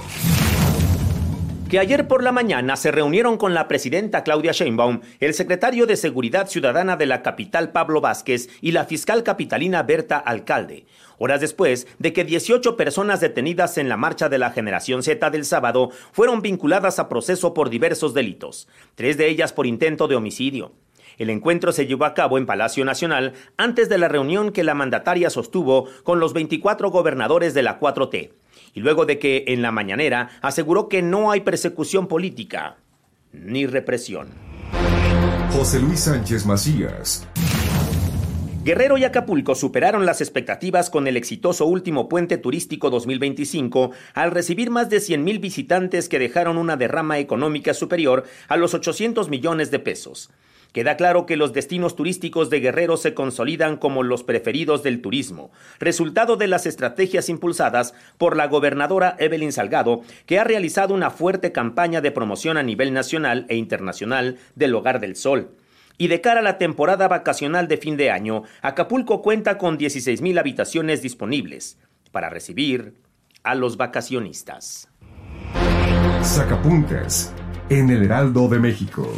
Que ayer por la mañana se reunieron con la presidenta Claudia Sheinbaum, el secretario de Seguridad Ciudadana de la capital Pablo Vázquez y la fiscal capitalina Berta Alcalde, horas después de que 18 personas detenidas en la marcha de la Generación Z del sábado fueron vinculadas a proceso por diversos delitos, 3 de ellas por intento de homicidio. El encuentro se llevó a cabo en Palacio Nacional antes de la reunión que la mandataria sostuvo con los 24 gobernadores de la 4T. Y luego de que en la mañanera aseguró que no hay persecución política ni represión. José Luis Sánchez Macías. Guerrero y Acapulco superaron las expectativas con el exitoso último puente turístico 2025 al recibir más de 100,000 visitantes que dejaron una derrama económica superior a los 800 millones de pesos. Queda claro que los destinos turísticos de Guerrero se consolidan como los preferidos del turismo, resultado de las estrategias impulsadas por la gobernadora Evelyn Salgado, que ha realizado una fuerte campaña de promoción a nivel nacional e internacional del Hogar del Sol. Y de cara a la temporada vacacional de fin de año, Acapulco cuenta con 16,000 habitaciones disponibles para recibir a los vacacionistas. Sacapuntas en el Heraldo de México.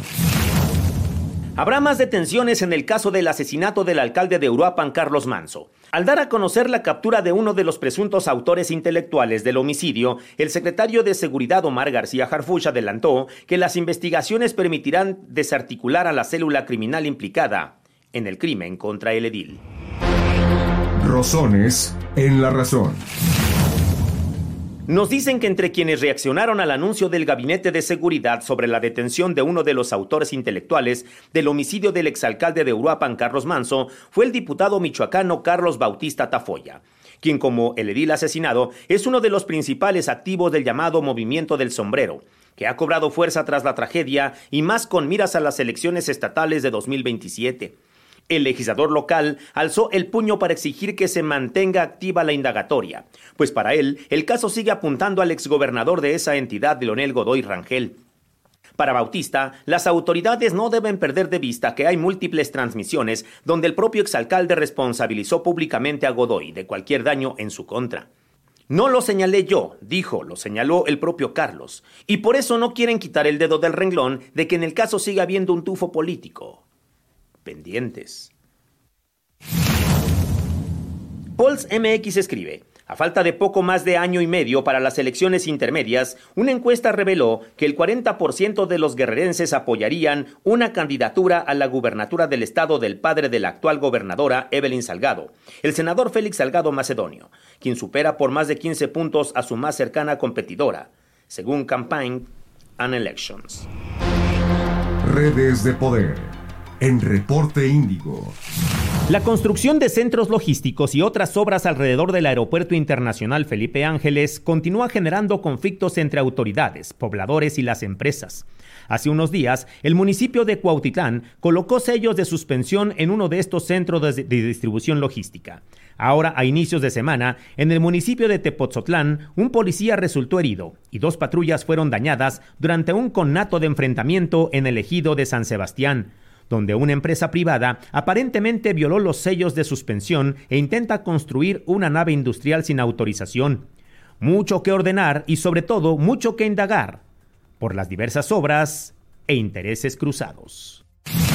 Habrá más detenciones en el caso del asesinato del alcalde de Uruapan, Carlos Manzo. Al dar a conocer la captura de uno de los presuntos autores intelectuales del homicidio, el secretario de Seguridad Omar García Harfuch adelantó que las investigaciones permitirán desarticular a la célula criminal implicada en el crimen contra el edil. Rosones en la razón. Nos dicen que entre quienes reaccionaron al anuncio del Gabinete de Seguridad sobre la detención de uno de los autores intelectuales del homicidio del exalcalde de Uruapan, Carlos Manzo, fue el diputado michoacano Carlos Bautista Tafoya, quien como el edil asesinado es uno de los principales activos del llamado Movimiento del Sombrero, que ha cobrado fuerza tras la tragedia y más con miras a las elecciones estatales de 2027. El legislador local alzó el puño para exigir que se mantenga activa la indagatoria, pues para él el caso sigue apuntando al exgobernador de esa entidad, Leonel Godoy Rangel. Para Bautista, las autoridades no deben perder de vista que hay múltiples transmisiones donde el propio exalcalde responsabilizó públicamente a Godoy de cualquier daño en su contra. No lo señalé yo, dijo, lo señaló el propio Carlos, y por eso no quieren quitar el dedo del renglón de que en el caso siga habiendo un tufo político. Pendientes. Pulse MX escribe: a falta de poco más de año y medio para las elecciones intermedias, una encuesta reveló que el 40% de los guerrerenses apoyarían una candidatura a la gubernatura del estado del padre de la actual gobernadora Evelyn Salgado, el senador Félix Salgado Macedonio, quien supera por más de 15 puntos a su más cercana competidora, según Campaign and Elections. Redes de poder. En Reporte Índigo. La construcción de centros logísticos y otras obras alrededor del Aeropuerto Internacional Felipe Ángeles continúa generando conflictos entre autoridades, pobladores y las empresas. Hace unos días, el municipio de Cuautitlán colocó sellos de suspensión en uno de estos centros de distribución logística. Ahora, a inicios de semana, en el municipio de Tepotzotlán, un policía resultó herido y 2 patrullas fueron dañadas durante un conato de enfrentamiento en el ejido de San Sebastián, donde una empresa privada aparentemente violó los sellos de suspensión e intenta construir una nave industrial sin autorización. Mucho que ordenar y sobre todo mucho que indagar por las diversas obras e intereses cruzados.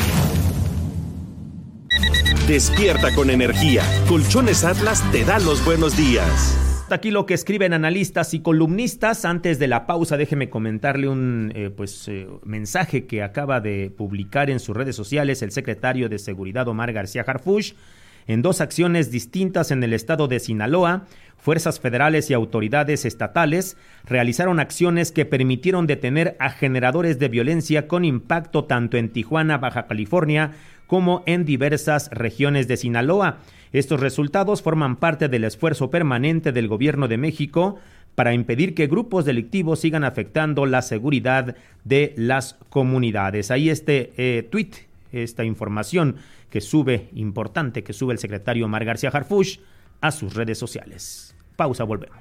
Despierta con energía. Colchones Atlas te da los buenos días. Hasta aquí lo que escriben analistas y columnistas. Antes de la pausa, déjeme comentarle un mensaje que acaba de publicar en sus redes sociales el secretario de Seguridad Omar García Harfuch. En 2 acciones distintas en el estado de Sinaloa, fuerzas federales y autoridades estatales realizaron acciones que permitieron detener a generadores de violencia con impacto tanto en Tijuana, Baja California, como en diversas regiones de Sinaloa. Estos resultados forman parte del esfuerzo permanente del Gobierno de México para impedir que grupos delictivos sigan afectando la seguridad de las comunidades. Ahí tuit esta información que sube, importante, que sube el secretario Omar García Harfuch a sus redes sociales. Pausa, volvemos.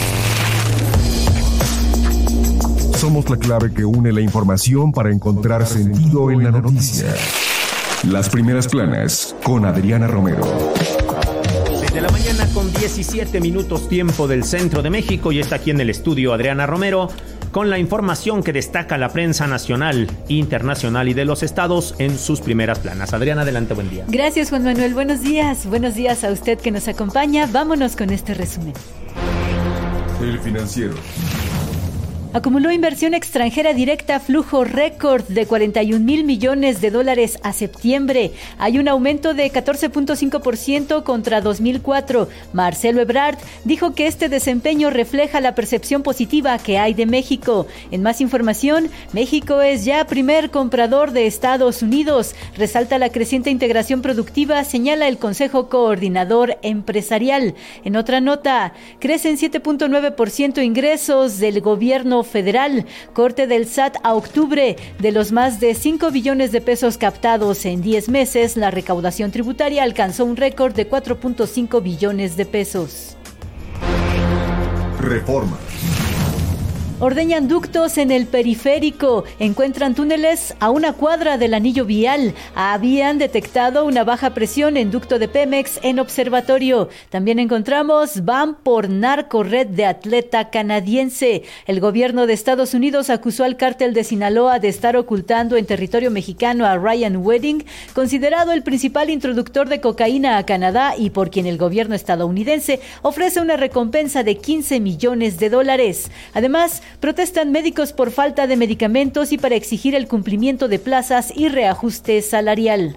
Somos la clave que une la información para encontrar sentido en la noticia. Las primeras planas con Adriana Romero. 6 de la mañana con 17 minutos tiempo del centro de México, y está aquí en el estudio Adriana Romero con la información que destaca la prensa nacional, internacional y de los estados en sus primeras planas. Adriana, adelante, buen día. Gracias, Juan Manuel, buenos días a usted que nos acompaña. Vámonos con este resumen. El Financiero. Acumuló inversión extranjera directa, flujo récord de 41,000 millones de dólares a septiembre. Hay un aumento de 14.5% contra 2004. Marcelo Ebrard dijo que este desempeño refleja la percepción positiva que hay de México. En más información, México es ya primer comprador de Estados Unidos. Resalta la creciente integración productiva, señala el Consejo Coordinador Empresarial. En otra nota, crecen 7.9% ingresos del gobierno federal. Corte del SAT a octubre. De los más de 5 billones de pesos captados en 10 meses, la recaudación tributaria alcanzó un récord de 4.5 billones de pesos. Reforma. Ordeñan ductos en el periférico. Encuentran túneles a una cuadra del anillo vial. Habían detectado una baja presión en ducto de Pemex en observatorio. También encontramos van por narcored de atleta canadiense. El gobierno de Estados Unidos acusó al cártel de Sinaloa de estar ocultando en territorio mexicano a Ryan Wedding, considerado el principal introductor de cocaína a Canadá y por quien el gobierno estadounidense ofrece una recompensa de $15 millones. Además, protestan médicos por falta de medicamentos y para exigir el cumplimiento de plazas y reajuste salarial.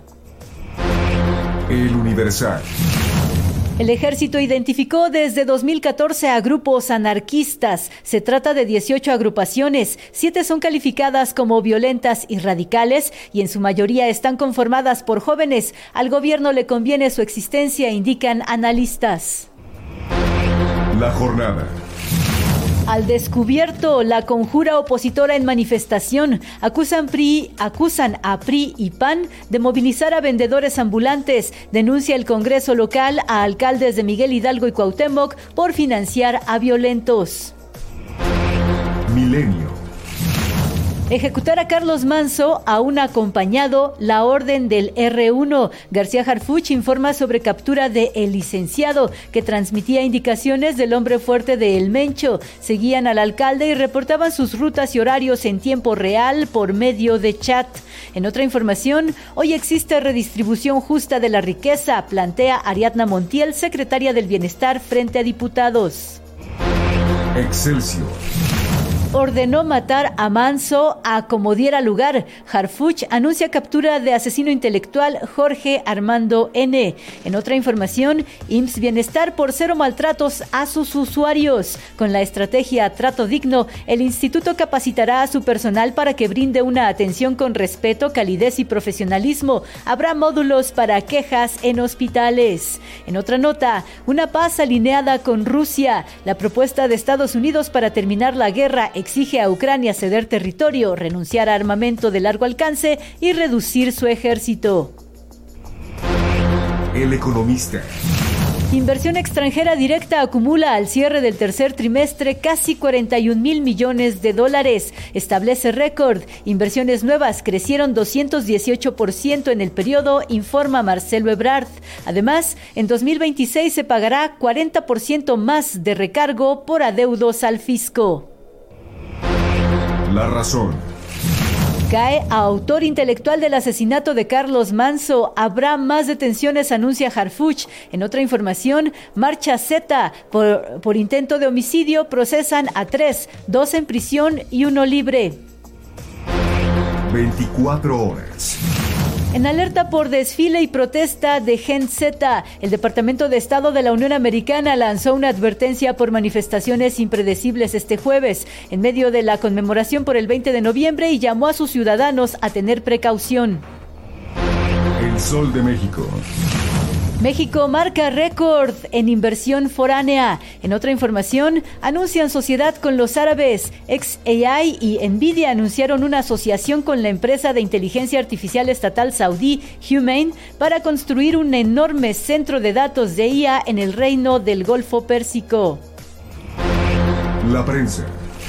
El Universal. El ejército identificó desde 2014 a grupos anarquistas. Se trata de 18 agrupaciones, 7 son calificadas como violentas y radicales y en su mayoría están conformadas por jóvenes. Al gobierno le conviene su existencia, indican analistas. La jornada. Al descubierto, la conjura opositora en manifestación. Acusan a PRI y PAN de movilizar a vendedores ambulantes. Denuncia el Congreso local a alcaldes de Miguel Hidalgo y Cuauhtémoc por financiar a violentos. Milenio. Ejecutar a Carlos Manso, aún acompañado, la orden del R1. García Harfuch informa sobre captura de El Licenciado, que transmitía indicaciones del hombre fuerte de El Mencho. Seguían al alcalde y reportaban sus rutas y horarios en tiempo real por medio de chat. En otra información, hoy existe redistribución justa de la riqueza, plantea Ariadna Montiel, secretaria del Bienestar, frente a diputados. Excelsior. Ordenó matar a Manso a como diera lugar. Harfuch anuncia captura de asesino intelectual Jorge Armando N. En otra información, IMSS Bienestar por 0 maltratos a sus usuarios. Con la estrategia Trato Digno, el instituto capacitará a su personal para que brinde una atención con respeto, calidez y profesionalismo. Habrá módulos para quejas en hospitales. En otra nota, una paz alineada con Rusia. La propuesta de Estados Unidos para terminar la guerra exige a Ucrania ceder territorio, renunciar a armamento de largo alcance y reducir su ejército. El Economista. Inversión extranjera directa acumula al cierre del tercer trimestre casi 41,000 millones de dólares. Establece récord. Inversiones nuevas crecieron 218% en el periodo, informa Marcelo Ebrard. Además, en 2026 se pagará 40% más de recargo por adeudos al fisco. La razón. Cae a autor intelectual del asesinato de Carlos Manso. Habrá más detenciones, anuncia Harfuch. En otra información, marcha Z. Por intento de homicidio procesan a 3, 2 en prisión y 1 libre. 24 horas. En alerta por desfile y protesta de Gen Z, el Departamento de Estado de la Unión Americana lanzó una advertencia por manifestaciones impredecibles este jueves, en medio de la conmemoración por el 20 de noviembre y llamó a sus ciudadanos a tener precaución. El Sol de México. México marca récord en inversión foránea. En otra información, anuncian sociedad con los árabes. XAI y Nvidia anunciaron una asociación con la empresa de inteligencia artificial estatal saudí Humane para construir un enorme centro de datos de IA en el reino del Golfo Pérsico. La prensa.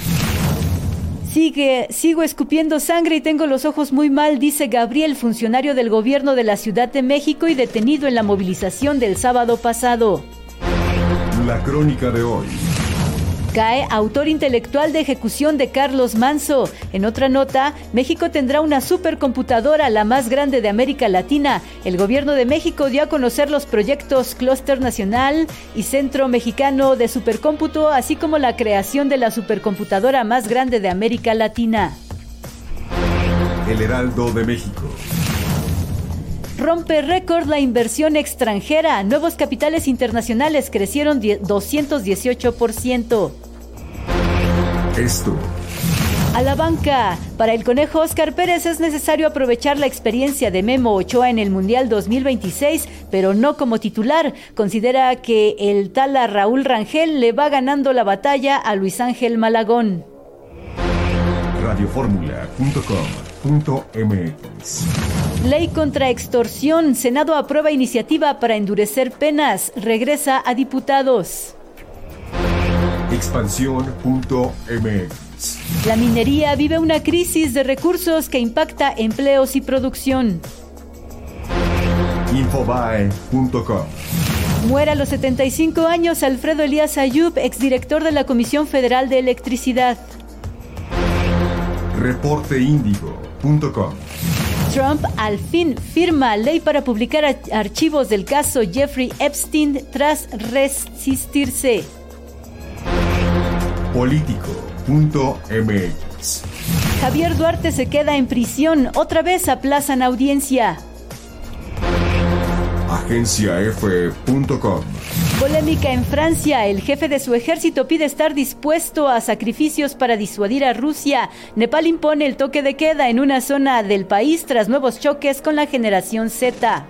Sigo escupiendo sangre y tengo los ojos muy mal, dice Gabriel, funcionario del gobierno de la Ciudad de México y detenido en la movilización del sábado pasado. La crónica de hoy. Cae autor intelectual de ejecución de Carlos Manso. En otra nota, México tendrá una supercomputadora, la más grande de América Latina. El gobierno de México dio a conocer los proyectos Clúster Nacional y Centro Mexicano de Supercómputo, así como la creación de la supercomputadora más grande de América Latina. El Heraldo de México. Rompe récord la inversión extranjera. Nuevos capitales internacionales crecieron 218%. Esto. A la banca. Para el conejo Óscar Pérez es necesario aprovechar la experiencia de Memo Ochoa en el Mundial 2026, pero no como titular. Considera que el Tala Raúl Rangel le va ganando la batalla a Luis Ángel Malagón. Radioformula.com.mx. Ley contra extorsión. Senado aprueba iniciativa para endurecer penas. Regresa a diputados. Expansión.mx. La minería vive una crisis de recursos que impacta empleos y producción. Infobae.com. Muere a los 75 años Alfredo Elías Ayub, exdirector de la Comisión Federal de Electricidad. Reporteindigo.com. Trump al fin firma ley para publicar archivos del caso Jeffrey Epstein tras resistirse. Político.mx. Javier Duarte se queda en prisión, otra vez aplazan audiencia. AgenciaF.com. Polémica en Francia, el jefe de su ejército pide estar dispuesto a sacrificios para disuadir a Rusia. Nepal impone el toque de queda en una zona del país tras nuevos choques con la generación Z.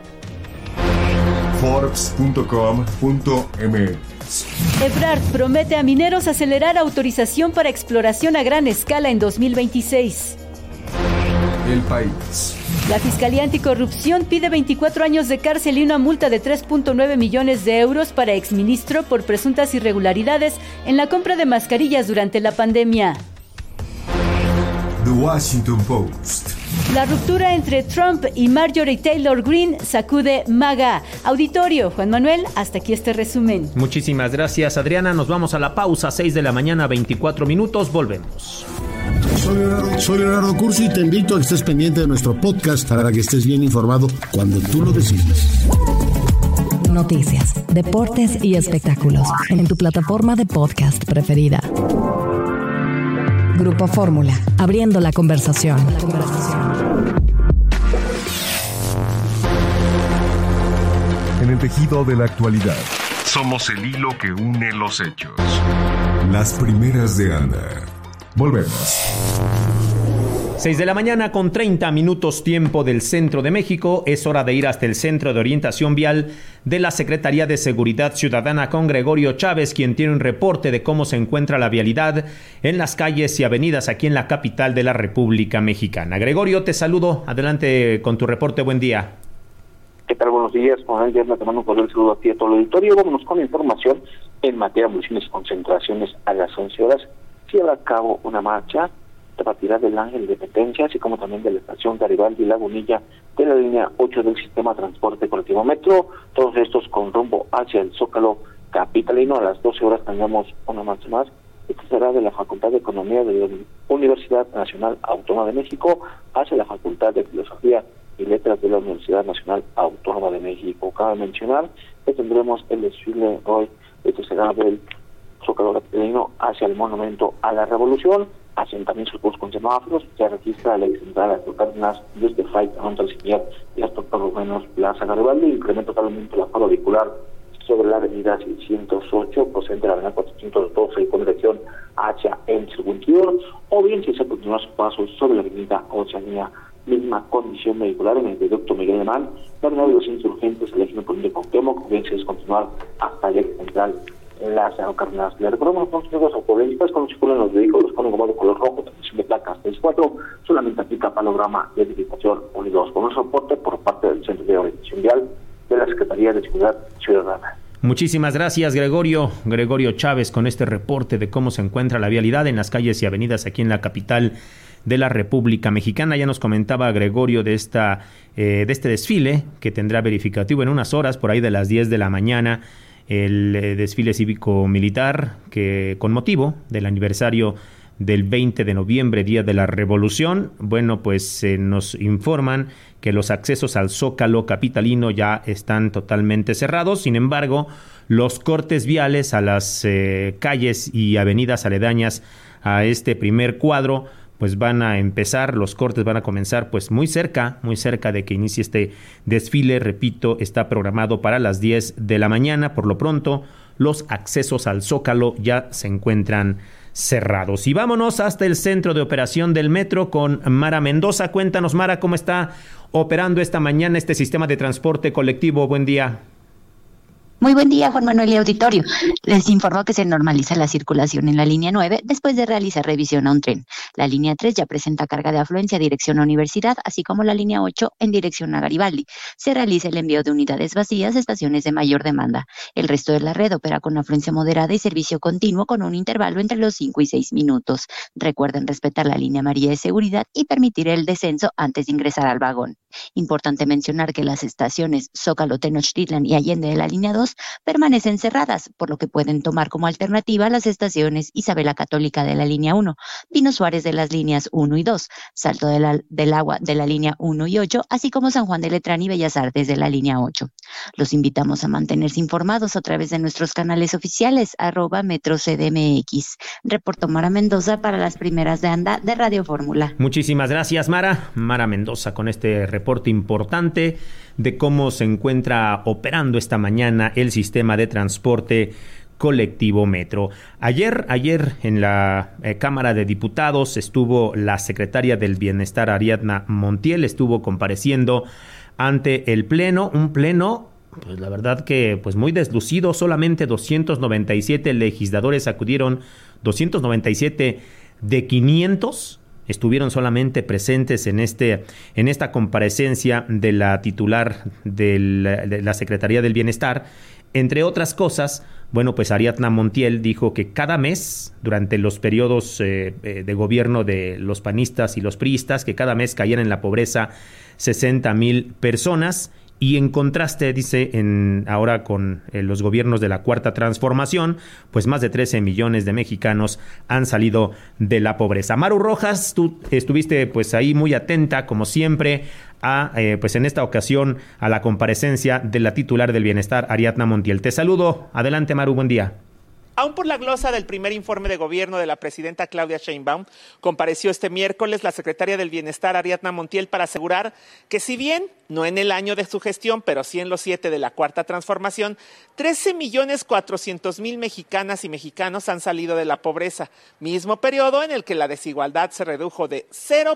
Forbes.com.mx. Ebrard promete a mineros acelerar autorización para exploración a gran escala en 2026. El País. La Fiscalía Anticorrupción pide 24 años de cárcel y una multa de 3.9 millones de euros para exministro por presuntas irregularidades en la compra de mascarillas durante la pandemia. The Washington Post. La ruptura entre Trump y Marjorie Taylor Greene sacude MAGA. Auditorio, Juan Manuel, hasta aquí este resumen. Muchísimas gracias, Adriana. Nos vamos a la pausa, 6 de la mañana, 24 minutos. Volvemos. Soy Leonardo Curso y te invito a que estés pendiente de nuestro podcast para que estés bien informado cuando tú lo decidas. Noticias, deportes y espectáculos en tu plataforma de podcast preferida. Grupo Fórmula, abriendo la conversación. En el tejido de la actualidad, somos el hilo que une los hechos. Las primeras de Anda. Volvemos. 6 de la mañana con 30 minutos tiempo del centro de México. Es hora de ir hasta el Centro de Orientación Vial de la Secretaría de Seguridad Ciudadana con Gregorio Chávez, quien tiene un reporte de cómo se encuentra la vialidad en las calles y avenidas aquí en la capital de la República Mexicana. Gregorio, te saludo. Adelante con tu reporte. Buen día. ¿Qué tal? Buenos días. Juan Ángel, te mando un cordial saludo a ti y a todo el auditorio. Vámonos con la información en materia de municiones y concentraciones. A las 11 horas se lleva a cabo una marcha de partida del Ángel de Independencia, así como también de la estación Garibaldi y Lagunilla de la línea 8 del sistema de transporte colectivo Metro, todos estos con rumbo hacia el Zócalo capitalino. A las 12 horas tendremos una marcha más. Esta será de la Facultad de Economía de la Universidad Nacional Autónoma de México hacia la Facultad de Filosofía y Letras de la Universidad Nacional Autónoma de México. Cabe mencionar que tendremos el desfile hoy, esto será del Zócalo capitalino hacia el Monumento a la Revolución. Hacen también sus con semáforos. Se registra la exentada de las Cárdenas desde Fray Antonio Simier y hasta por lo menos Plaza Garibaldi. Incrementa totalmente la faro vehicular sobre la avenida 608, procedente de la avenida 412 con dirección hacia el circuito interior, o bien si se continúa su paso sobre la avenida Oceanía, misma condición revisión vehicular en el viaducto Miguel Alemán, la avenida de los Insurgentes, el eje Poniente Cuauhtémoc, que es continuar hasta el eje central Lázaro Cárdenas. Le recordamos a los amigos automovilistas cuando circulan los vehículos con goma de color rojo, transmisión de placas 3-4, solamente aplica palograma de edificación 1 y 2, con un soporte por parte del Centro de Orientación Vial de la Secretaría de Seguridad Ciudadana. Muchísimas gracias, Gregorio Chávez, con este reporte de cómo se encuentra la vialidad en las calles y avenidas aquí en la capital de la República Mexicana. Ya nos comentaba Gregorio de este desfile que tendrá verificativo en unas horas, por ahí de las 10 de la mañana, el desfile cívico-militar que con motivo del aniversario del 20 de noviembre, Día de la Revolución. Bueno, pues nos informan que los accesos al Zócalo capitalino ya están totalmente cerrados. Sin embargo, los cortes viales a las calles y avenidas aledañas a este primer cuadro pues van a empezar, los cortes van a comenzar pues muy cerca de que inicie este desfile. Repito, está programado para las 10 de la mañana. Por lo pronto, los accesos al Zócalo ya se encuentran cerrados. Y vámonos hasta el centro de operación del metro con Mara Mendoza. Cuéntanos, Mara, cómo está operando esta mañana este sistema de transporte colectivo. Buen día. Muy buen día, Juan Manuel y auditorio. Les informo que se normaliza la circulación en la línea 9 después de realizar revisión a un tren. La línea 3 ya presenta carga de afluencia dirección a Universidad, así como la línea 8 en dirección a Garibaldi. Se realiza el envío de unidades vacías a estaciones de mayor demanda. El resto de la red opera con afluencia moderada y servicio continuo con un intervalo entre los 5 y 6 minutos. Recuerden respetar la línea amarilla de seguridad y permitir el descenso antes de ingresar al vagón. Importante mencionar que las estaciones Zócalo, Tenochtitlan y Allende de la línea 2 permanecen cerradas, por lo que pueden tomar como alternativa las estaciones Isabela Católica de la línea 1, Pino Suárez de las líneas 1 y 2, Salto del Agua de la línea 1 y 8, así como San Juan de Letrán y Bellas Artes de la línea 8. Los invitamos a mantenerse informados a través de nuestros canales oficiales, @MetroCDMX. Reportó Mara Mendoza para las primeras de anda de Radio Fórmula. Muchísimas gracias, Mara Mendoza, con este reporte importante de cómo se encuentra operando esta mañana el sistema de transporte colectivo Metro. Ayer en la Cámara de Diputados estuvo la secretaria del Bienestar, Ariadna Montiel, estuvo compareciendo ante el Pleno, un Pleno, pues la verdad que pues muy deslucido. Solamente 297 legisladores acudieron, 297 de 500 estuvieron solamente presentes en esta comparecencia de la titular de la Secretaría del Bienestar. Entre otras cosas, bueno, pues Ariadna Montiel dijo que cada mes, durante los periodos de gobierno de los panistas y los priistas, que cada mes caían en la pobreza 60,000 personas. Y en contraste, dice, ahora con los gobiernos de la Cuarta Transformación, pues más de 13 millones de mexicanos han salido de la pobreza. Maru Rojas, tú estuviste pues ahí muy atenta, como siempre, pues en esta ocasión a la comparecencia de la titular del Bienestar, Ariadna Montiel. Te saludo. Adelante, Maru, buen día. Aún por la glosa del primer informe de gobierno de la presidenta Claudia Sheinbaum, compareció este miércoles la secretaria del Bienestar, Ariadna Montiel, para asegurar que si bien no en el año de su gestión, pero sí en los 7 de la Cuarta Transformación, 13,400,000 mexicanas y mexicanos han salido de la pobreza, mismo periodo en el que la desigualdad se redujo de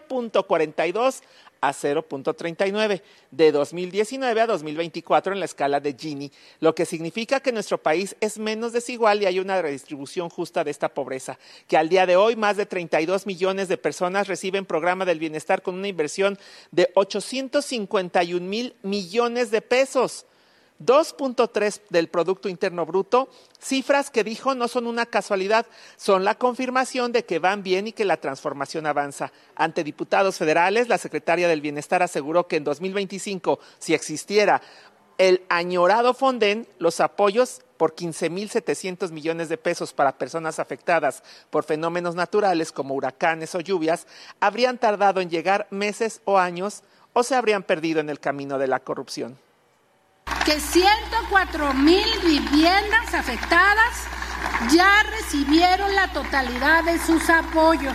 0.42 a 0.39 de 2019 a 2024 en la escala de Gini, lo que significa que nuestro país es menos desigual y hay una redistribución justa de esta pobreza, que al día de hoy más de 32 millones de personas reciben programa del bienestar con una inversión de 851,000 millones de pesos. 2.3 del Producto Interno Bruto, cifras que dijo no son una casualidad, son la confirmación de que van bien y que la transformación avanza. Ante diputados federales, la secretaria del Bienestar aseguró que en 2025, si existiera el añorado Fonden, los apoyos por 15,700 millones de pesos para personas afectadas por fenómenos naturales como huracanes o lluvias, habrían tardado en llegar meses o años o se habrían perdido en el camino de la corrupción. Que 104,000 viviendas afectadas ya recibieron la totalidad de sus apoyos.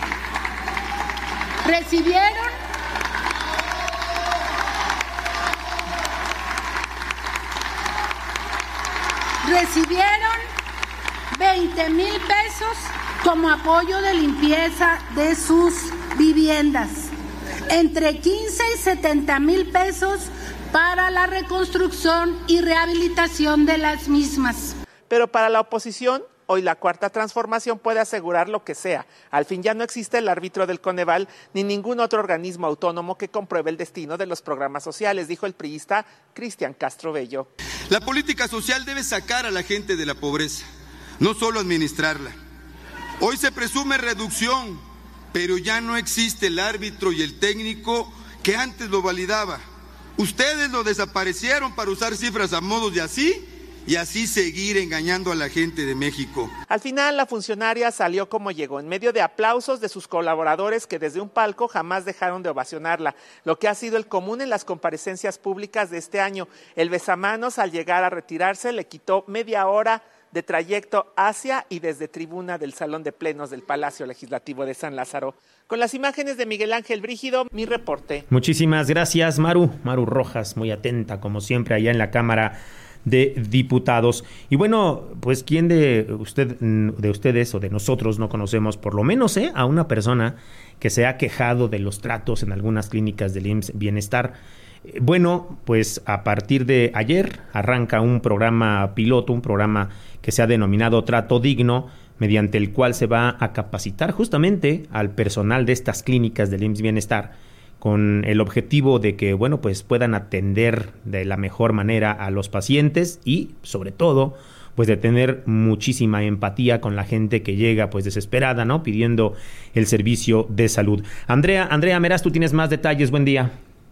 Recibieron 20,000 pesos como apoyo de limpieza de sus viviendas. entre 15 y 70 mil pesos para la reconstrucción y rehabilitación de las mismas. Pero para la oposición, hoy la Cuarta Transformación puede asegurar lo que sea. Al fin ya no existe el árbitro del Coneval ni ningún otro organismo autónomo que compruebe el destino de los programas sociales, dijo el priista Cristian Castro Bello. La política social debe sacar a la gente de la pobreza, no solo administrarla. Hoy se presume reducción, pero ya no existe el árbitro y el técnico que antes lo validaba. Ustedes lo desaparecieron para usar cifras a modo de y así seguir engañando a la gente de México. Al final, la funcionaria salió como llegó, en medio de aplausos de sus colaboradores que desde un palco jamás dejaron de ovacionarla, lo que ha sido el común en las comparecencias públicas de este año. El besamanos, al llegar a retirarse, le quitó media hora de trayecto hacia y desde tribuna del Salón de Plenos del Palacio Legislativo de San Lázaro. Con las imágenes de Miguel Ángel Brígido, mi reporte. Muchísimas gracias, Maru Rojas, muy atenta como siempre allá en la Cámara de Diputados. Y bueno, pues ¿quién de ustedes o de nosotros no conocemos por lo menos a una persona que se ha quejado de los tratos en algunas clínicas del IMSS Bienestar? Bueno, pues a partir de ayer arranca un programa piloto, un programa que se ha denominado Trato Digno, mediante el cual se va a capacitar justamente al personal de estas clínicas del IMSS Bienestar, con el objetivo de que, bueno, pues puedan atender de la mejor manera a los pacientes y, sobre todo, pues de tener muchísima empatía con la gente que llega, pues desesperada, ¿no?, pidiendo el servicio de salud. Andrea Meraz, tú tienes más detalles. Buen día.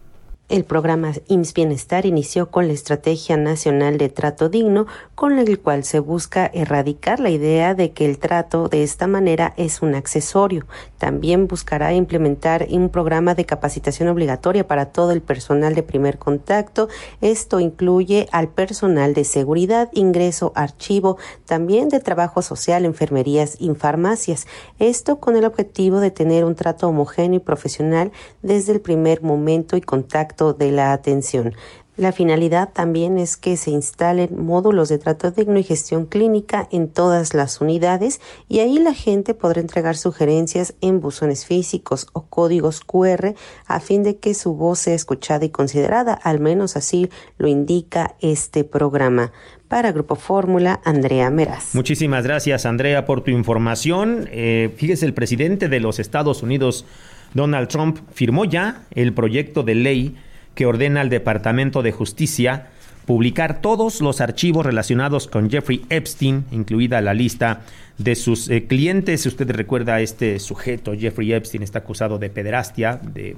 El programa IMSS Bienestar inició con la Estrategia Nacional de Trato Digno, con el cual se busca erradicar la idea de que el trato de esta manera es un accesorio. También buscará implementar un programa de capacitación obligatoria para todo el personal de primer contacto. Esto incluye al personal de seguridad, ingreso, archivo, también de trabajo social, enfermerías y farmacias. Esto con el objetivo de tener un trato homogéneo y profesional desde el primer momento y contacto de la atención. La finalidad también es que se instalen módulos de trato digno y gestión clínica en todas las unidades, y ahí la gente podrá entregar sugerencias en buzones físicos o códigos QR a fin de que su voz sea escuchada y considerada, al menos así lo indica este programa. Para Grupo Fórmula, Andrea Meraz. Muchísimas gracias, Andrea, por tu información. Fíjese, el presidente de los Estados Unidos, Donald Trump, firmó ya el proyecto de ley que ordena al Departamento de Justicia publicar todos los archivos relacionados con Jeffrey Epstein, incluida la lista de sus clientes. Si usted recuerda a este sujeto, Jeffrey Epstein, está acusado de pederastia, de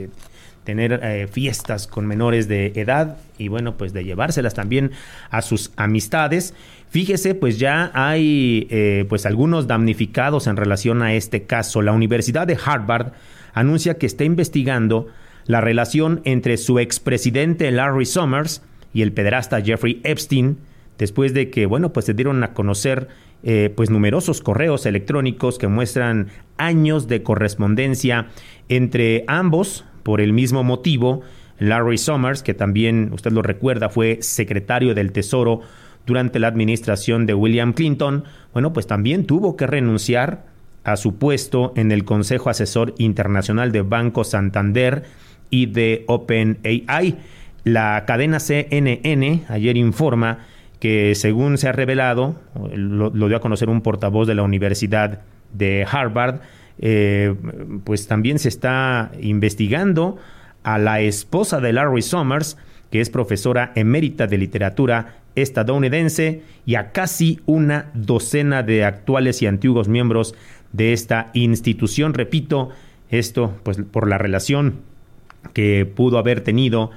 tener fiestas con menores de edad y bueno, pues de llevárselas también a sus amistades. Fíjese, pues ya hay pues algunos damnificados en relación a este caso. La Universidad de Harvard anuncia que está investigando la relación entre su expresidente Larry Summers y el pederasta Jeffrey Epstein, después de que, bueno, pues se dieron a conocer pues numerosos correos electrónicos que muestran años de correspondencia entre ambos por el mismo motivo. Larry Summers, que también, usted lo recuerda, fue secretario del Tesoro durante la administración de William Clinton, bueno, pues también tuvo que renunciar a su puesto en el Consejo Asesor Internacional de Banco Santander y de OpenAI. La cadena CNN ayer informa que, según se ha revelado, lo dio a conocer un portavoz de la Universidad de Harvard, pues también se está investigando a la esposa de Larry Summers, que es profesora emérita de literatura estadounidense, y a casi una docena de actuales y antiguos miembros de esta institución. Repito, esto pues por la relación que pudo haber tenido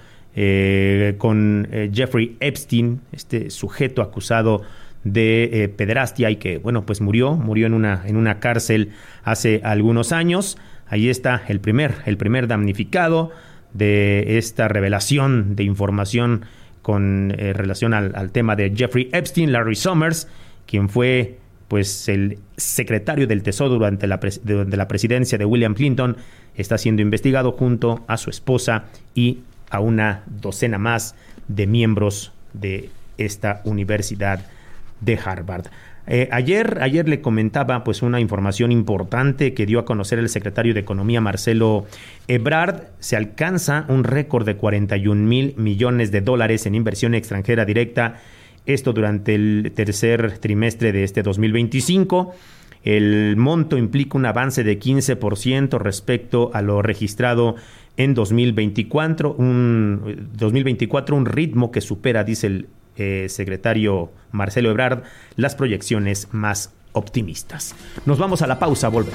con Jeffrey Epstein, este sujeto acusado de pederastia y que, bueno, pues murió en una cárcel hace algunos años. Ahí está el primer damnificado de esta revelación de información con relación al tema de Jeffrey Epstein, Larry Summers, quien fue pues el secretario del Tesoro durante la presidencia de William Clinton. Está siendo investigado junto a su esposa y a una docena más de miembros de esta Universidad de Harvard. Ayer le comentaba pues una información importante que dio a conocer el secretario de Economía Marcelo Ebrard. Se alcanza un récord de 41,000 millones de dólares en inversión extranjera directa, esto durante el tercer trimestre de este 2025. El monto implica un avance de 15% respecto a lo registrado en 2024, un ritmo que supera, dice el secretario Marcelo Ebrard, las proyecciones más optimistas. Nos vamos a la pausa, volvemos.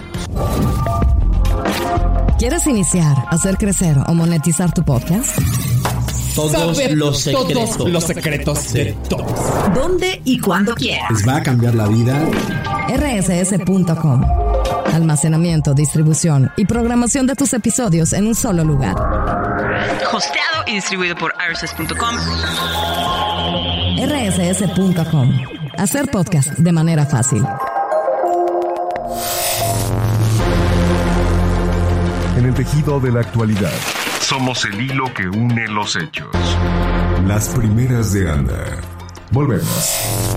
¿Quieres iniciar, hacer crecer o monetizar tu podcast? Todos los secretos de todos. ¿Dónde y cuándo quieras? ¿Les va a cambiar la vida? rss.com. Almacenamiento, distribución y programación de tus episodios en un solo lugar. Hosteado y distribuido por rss.com. rss.com. Hacer podcast de manera fácil. En el tejido de la actualidad, somos el hilo que une los hechos. Las primeras de Anda. Volvemos.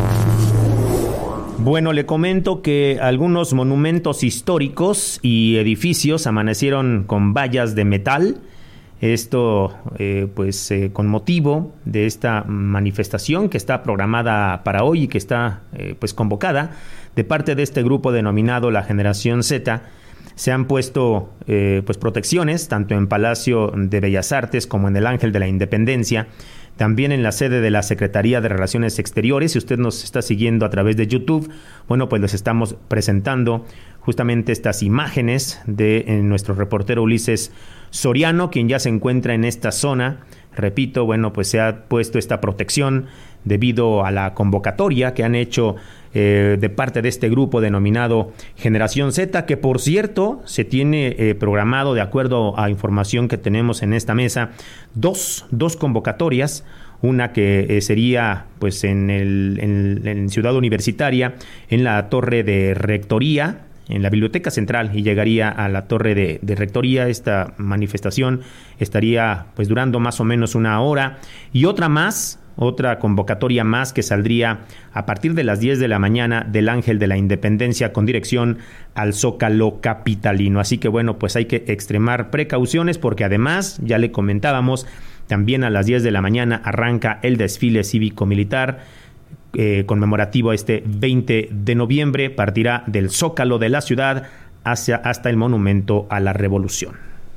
Bueno, le comento que algunos monumentos históricos y edificios amanecieron con vallas de metal. Esto, con motivo de esta manifestación que está programada para hoy y que está, convocada de parte de este grupo denominado la Generación Z. Se han puesto, protecciones tanto en Palacio de Bellas Artes como en el Ángel de la Independencia. También en la sede de la Secretaría de Relaciones Exteriores. Si usted nos está siguiendo a través de YouTube, bueno, pues les estamos presentando justamente estas imágenes de nuestro reportero Ulises Soriano, quien ya se encuentra en esta zona. Repito, bueno, pues se ha puesto esta protección debido a la convocatoria que han hecho de parte de este grupo denominado Generación Z, que por cierto se tiene programado, de acuerdo a información que tenemos en esta mesa, dos convocatorias. Una que sería pues en Ciudad Universitaria, en la Torre de Rectoría, en la Biblioteca Central, y llegaría a la Torre de Rectoría. Esta manifestación estaría pues durando más o menos una hora, y otra convocatoria más que saldría a partir de las 10 de la mañana del Ángel de la Independencia con dirección al Zócalo capitalino. Así que bueno, pues hay que extremar precauciones porque además, ya le comentábamos, también a las 10 de la mañana arranca el desfile cívico-militar conmemorativo este 20 de noviembre. Partirá del Zócalo de la ciudad hasta el Monumento a la Revolución.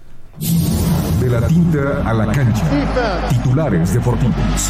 De la tinta a la cancha. Titulares deportivos.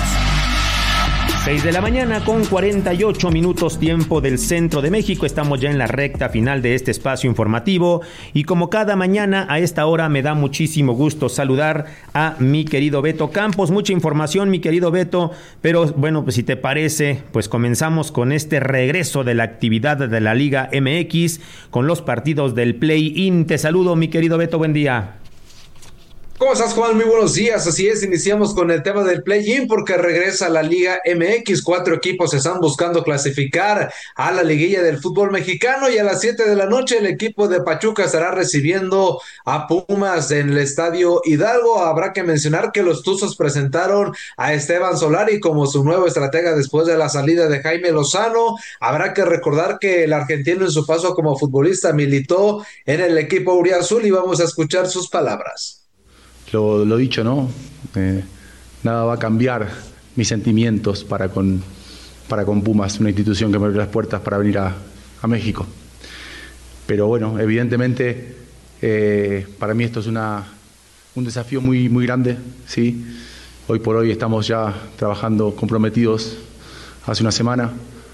6 de la mañana con 48 minutos tiempo del centro de México. Estamos ya en la recta final de este espacio informativo y como cada mañana a esta hora me da muchísimo gusto saludar a mi querido Beto Campos. Mucha información, mi querido Beto, pero bueno, pues si te parece, pues comenzamos con este regreso de la actividad de la Liga MX con los partidos del play-in. Te saludo, mi querido Beto, buen día. ¿Cómo estás, Juan? Muy buenos días. Así es, iniciamos con el tema del play-in porque regresa la Liga MX. 4 equipos están buscando clasificar a la liguilla del fútbol mexicano y a las 7 de la noche el equipo de Pachuca estará recibiendo a Pumas en el Estadio Hidalgo. Habrá que mencionar que los Tuzos presentaron a Esteban Solari como su nuevo estratega después de la salida de Jaime Lozano. Habrá que recordar que el argentino en su paso como futbolista militó en el equipo auriazul y vamos a escuchar sus palabras. Lo dicho, ¿no? Nada va a cambiar mis sentimientos para con Pumas, una institución que me abrió las puertas para venir a México. Pero bueno, evidentemente para mí esto es un desafío muy, muy grande, ¿sí? Hoy por hoy estamos ya trabajando comprometidos hace una semana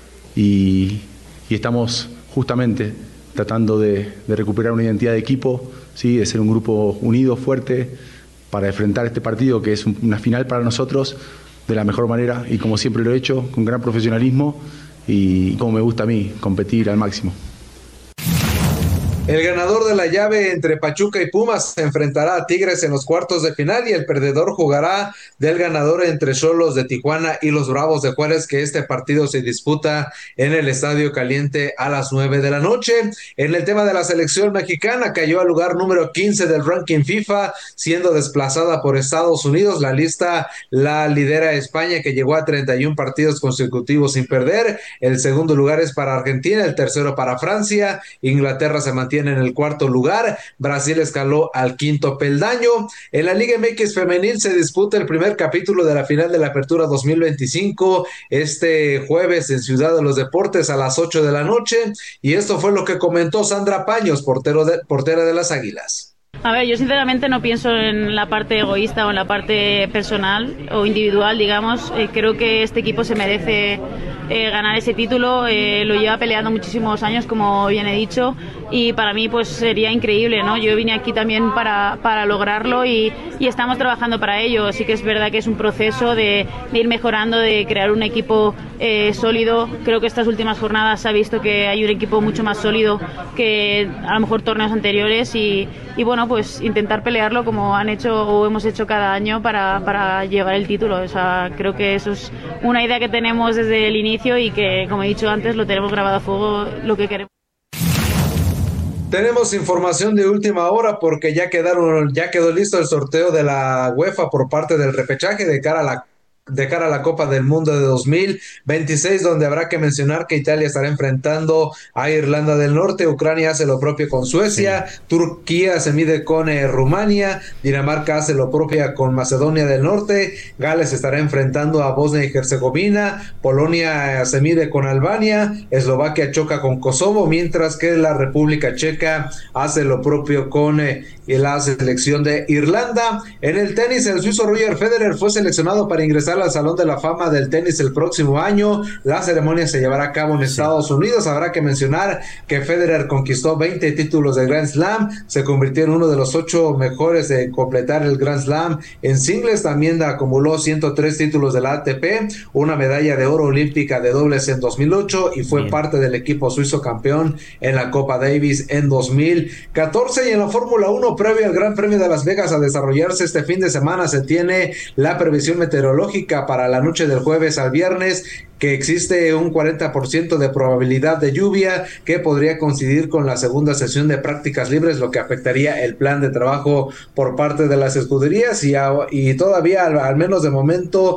y estamos justamente tratando de recuperar una identidad de equipo, ¿sí? De ser un grupo unido, fuerte, para enfrentar este partido que es una final para nosotros de la mejor manera y como siempre lo he hecho, con gran profesionalismo y como me gusta a mí, competir al máximo. El ganador de la llave entre Pachuca y Pumas se enfrentará a Tigres en los cuartos de final y el perdedor jugará del ganador entre Xolos de Tijuana y los Bravos de Juárez, que este partido se disputa en el Estadio Caliente a las 9 de la noche. En el tema de la selección mexicana, cayó al lugar número 15 del ranking FIFA, siendo desplazada por Estados Unidos. La lista la lidera España, que llegó a 31 partidos consecutivos sin perder. El segundo lugar es para Argentina, el tercero para Francia. Inglaterra se mantiene en el cuarto lugar, Brasil escaló al quinto peldaño. En la Liga MX femenil se disputa el primer capítulo de la final de la Apertura 2025 este jueves en Ciudad de los Deportes a las 8 de la noche, y esto fue lo que comentó Sandra Paños, portera de las Águilas. A ver, yo sinceramente no pienso en la parte egoísta o en la parte personal o individual, digamos. Creo que este equipo se merece ganar ese título, lo lleva peleando muchísimos años, como bien he dicho, y para mí pues sería increíble, ¿no? Yo vine aquí también para lograrlo y estamos trabajando para ello. Sí que es verdad que es un proceso de ir mejorando, de crear un equipo sólido. Creo que estas últimas jornadas se ha visto que hay un equipo mucho más sólido que a lo mejor torneos anteriores y bueno, pues intentar pelearlo como han hecho o hemos hecho cada año para llevar el título. O sea, creo que eso es una idea que tenemos desde el inicio y que, como he dicho antes, lo tenemos grabado a fuego, lo que queremos. Tenemos información de última hora porque ya quedó listo el sorteo de la UEFA por parte del repechaje de cara a la Copa del Mundo de 2026, donde habrá que mencionar que Italia estará enfrentando a Irlanda del Norte, Ucrania hace lo propio con Suecia, sí. Turquía se mide con Rumania, Dinamarca hace lo propio con Macedonia del Norte, Gales estará enfrentando a Bosnia y Herzegovina, Polonia se mide con Albania, Eslovaquia choca con Kosovo, mientras que la República Checa hace lo propio con la selección de Irlanda. En el tenis, el suizo Roger Federer fue seleccionado para ingresar al Salón de la Fama del Tenis el próximo año. La ceremonia se llevará a cabo en Estados Unidos. Habrá que mencionar que Federer conquistó 20 títulos de Grand Slam, se convirtió en uno de los 8 mejores de completar el Grand Slam en singles. También acumuló 103 títulos de la ATP, una medalla de oro olímpica de dobles en 2008 y fue parte del equipo suizo campeón en la Copa Davis en 2014. Y en la Fórmula 1, previo al Gran Premio de Las Vegas a desarrollarse este fin de semana, se tiene la previsión meteorológica para la noche del jueves al viernes, que existe un 40% de probabilidad de lluvia que podría coincidir con la segunda sesión de prácticas libres, lo que afectaría el plan de trabajo por parte de las escuderías y todavía al menos de momento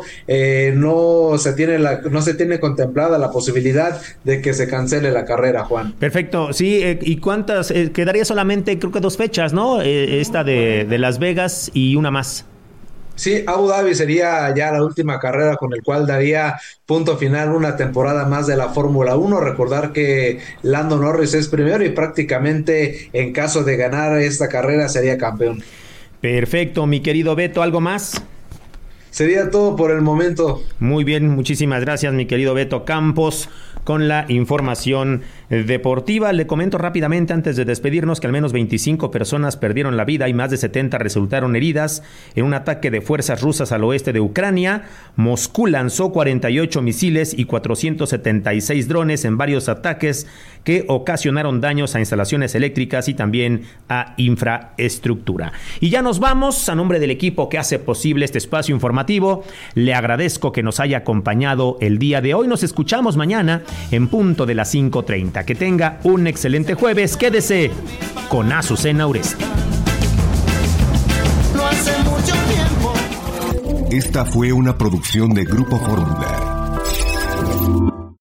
no se tiene contemplada la posibilidad de que se cancele la carrera, Juan. Perfecto, sí, ¿y cuántas? Quedaría solamente creo que 2 fechas, ¿no? Esta de Las Vegas y una más. Sí, Abu Dhabi sería ya la última carrera con el cual daría punto final una temporada más de la Fórmula 1. Recordar que Lando Norris es primero y prácticamente en caso de ganar esta carrera sería campeón. Perfecto, mi querido Beto, ¿algo más? Sería todo por el momento. Muy bien, muchísimas gracias, mi querido Beto Campos, con la información deportiva. Le comento rápidamente antes de despedirnos que al menos 25 personas perdieron la vida y más de 70 resultaron heridas en un ataque de fuerzas rusas al oeste de Ucrania. Moscú lanzó 48 misiles y 476 drones en varios ataques que ocasionaron daños a instalaciones eléctricas y también a infraestructura. Y ya nos vamos. A nombre del equipo que hace posible este espacio informativo, le agradezco que nos haya acompañado el día de hoy. Nos escuchamos mañana en punto de las 5:30. Que tenga un excelente jueves. Quédese con Azucena Uresti. Esta fue una producción de Grupo Fórmula.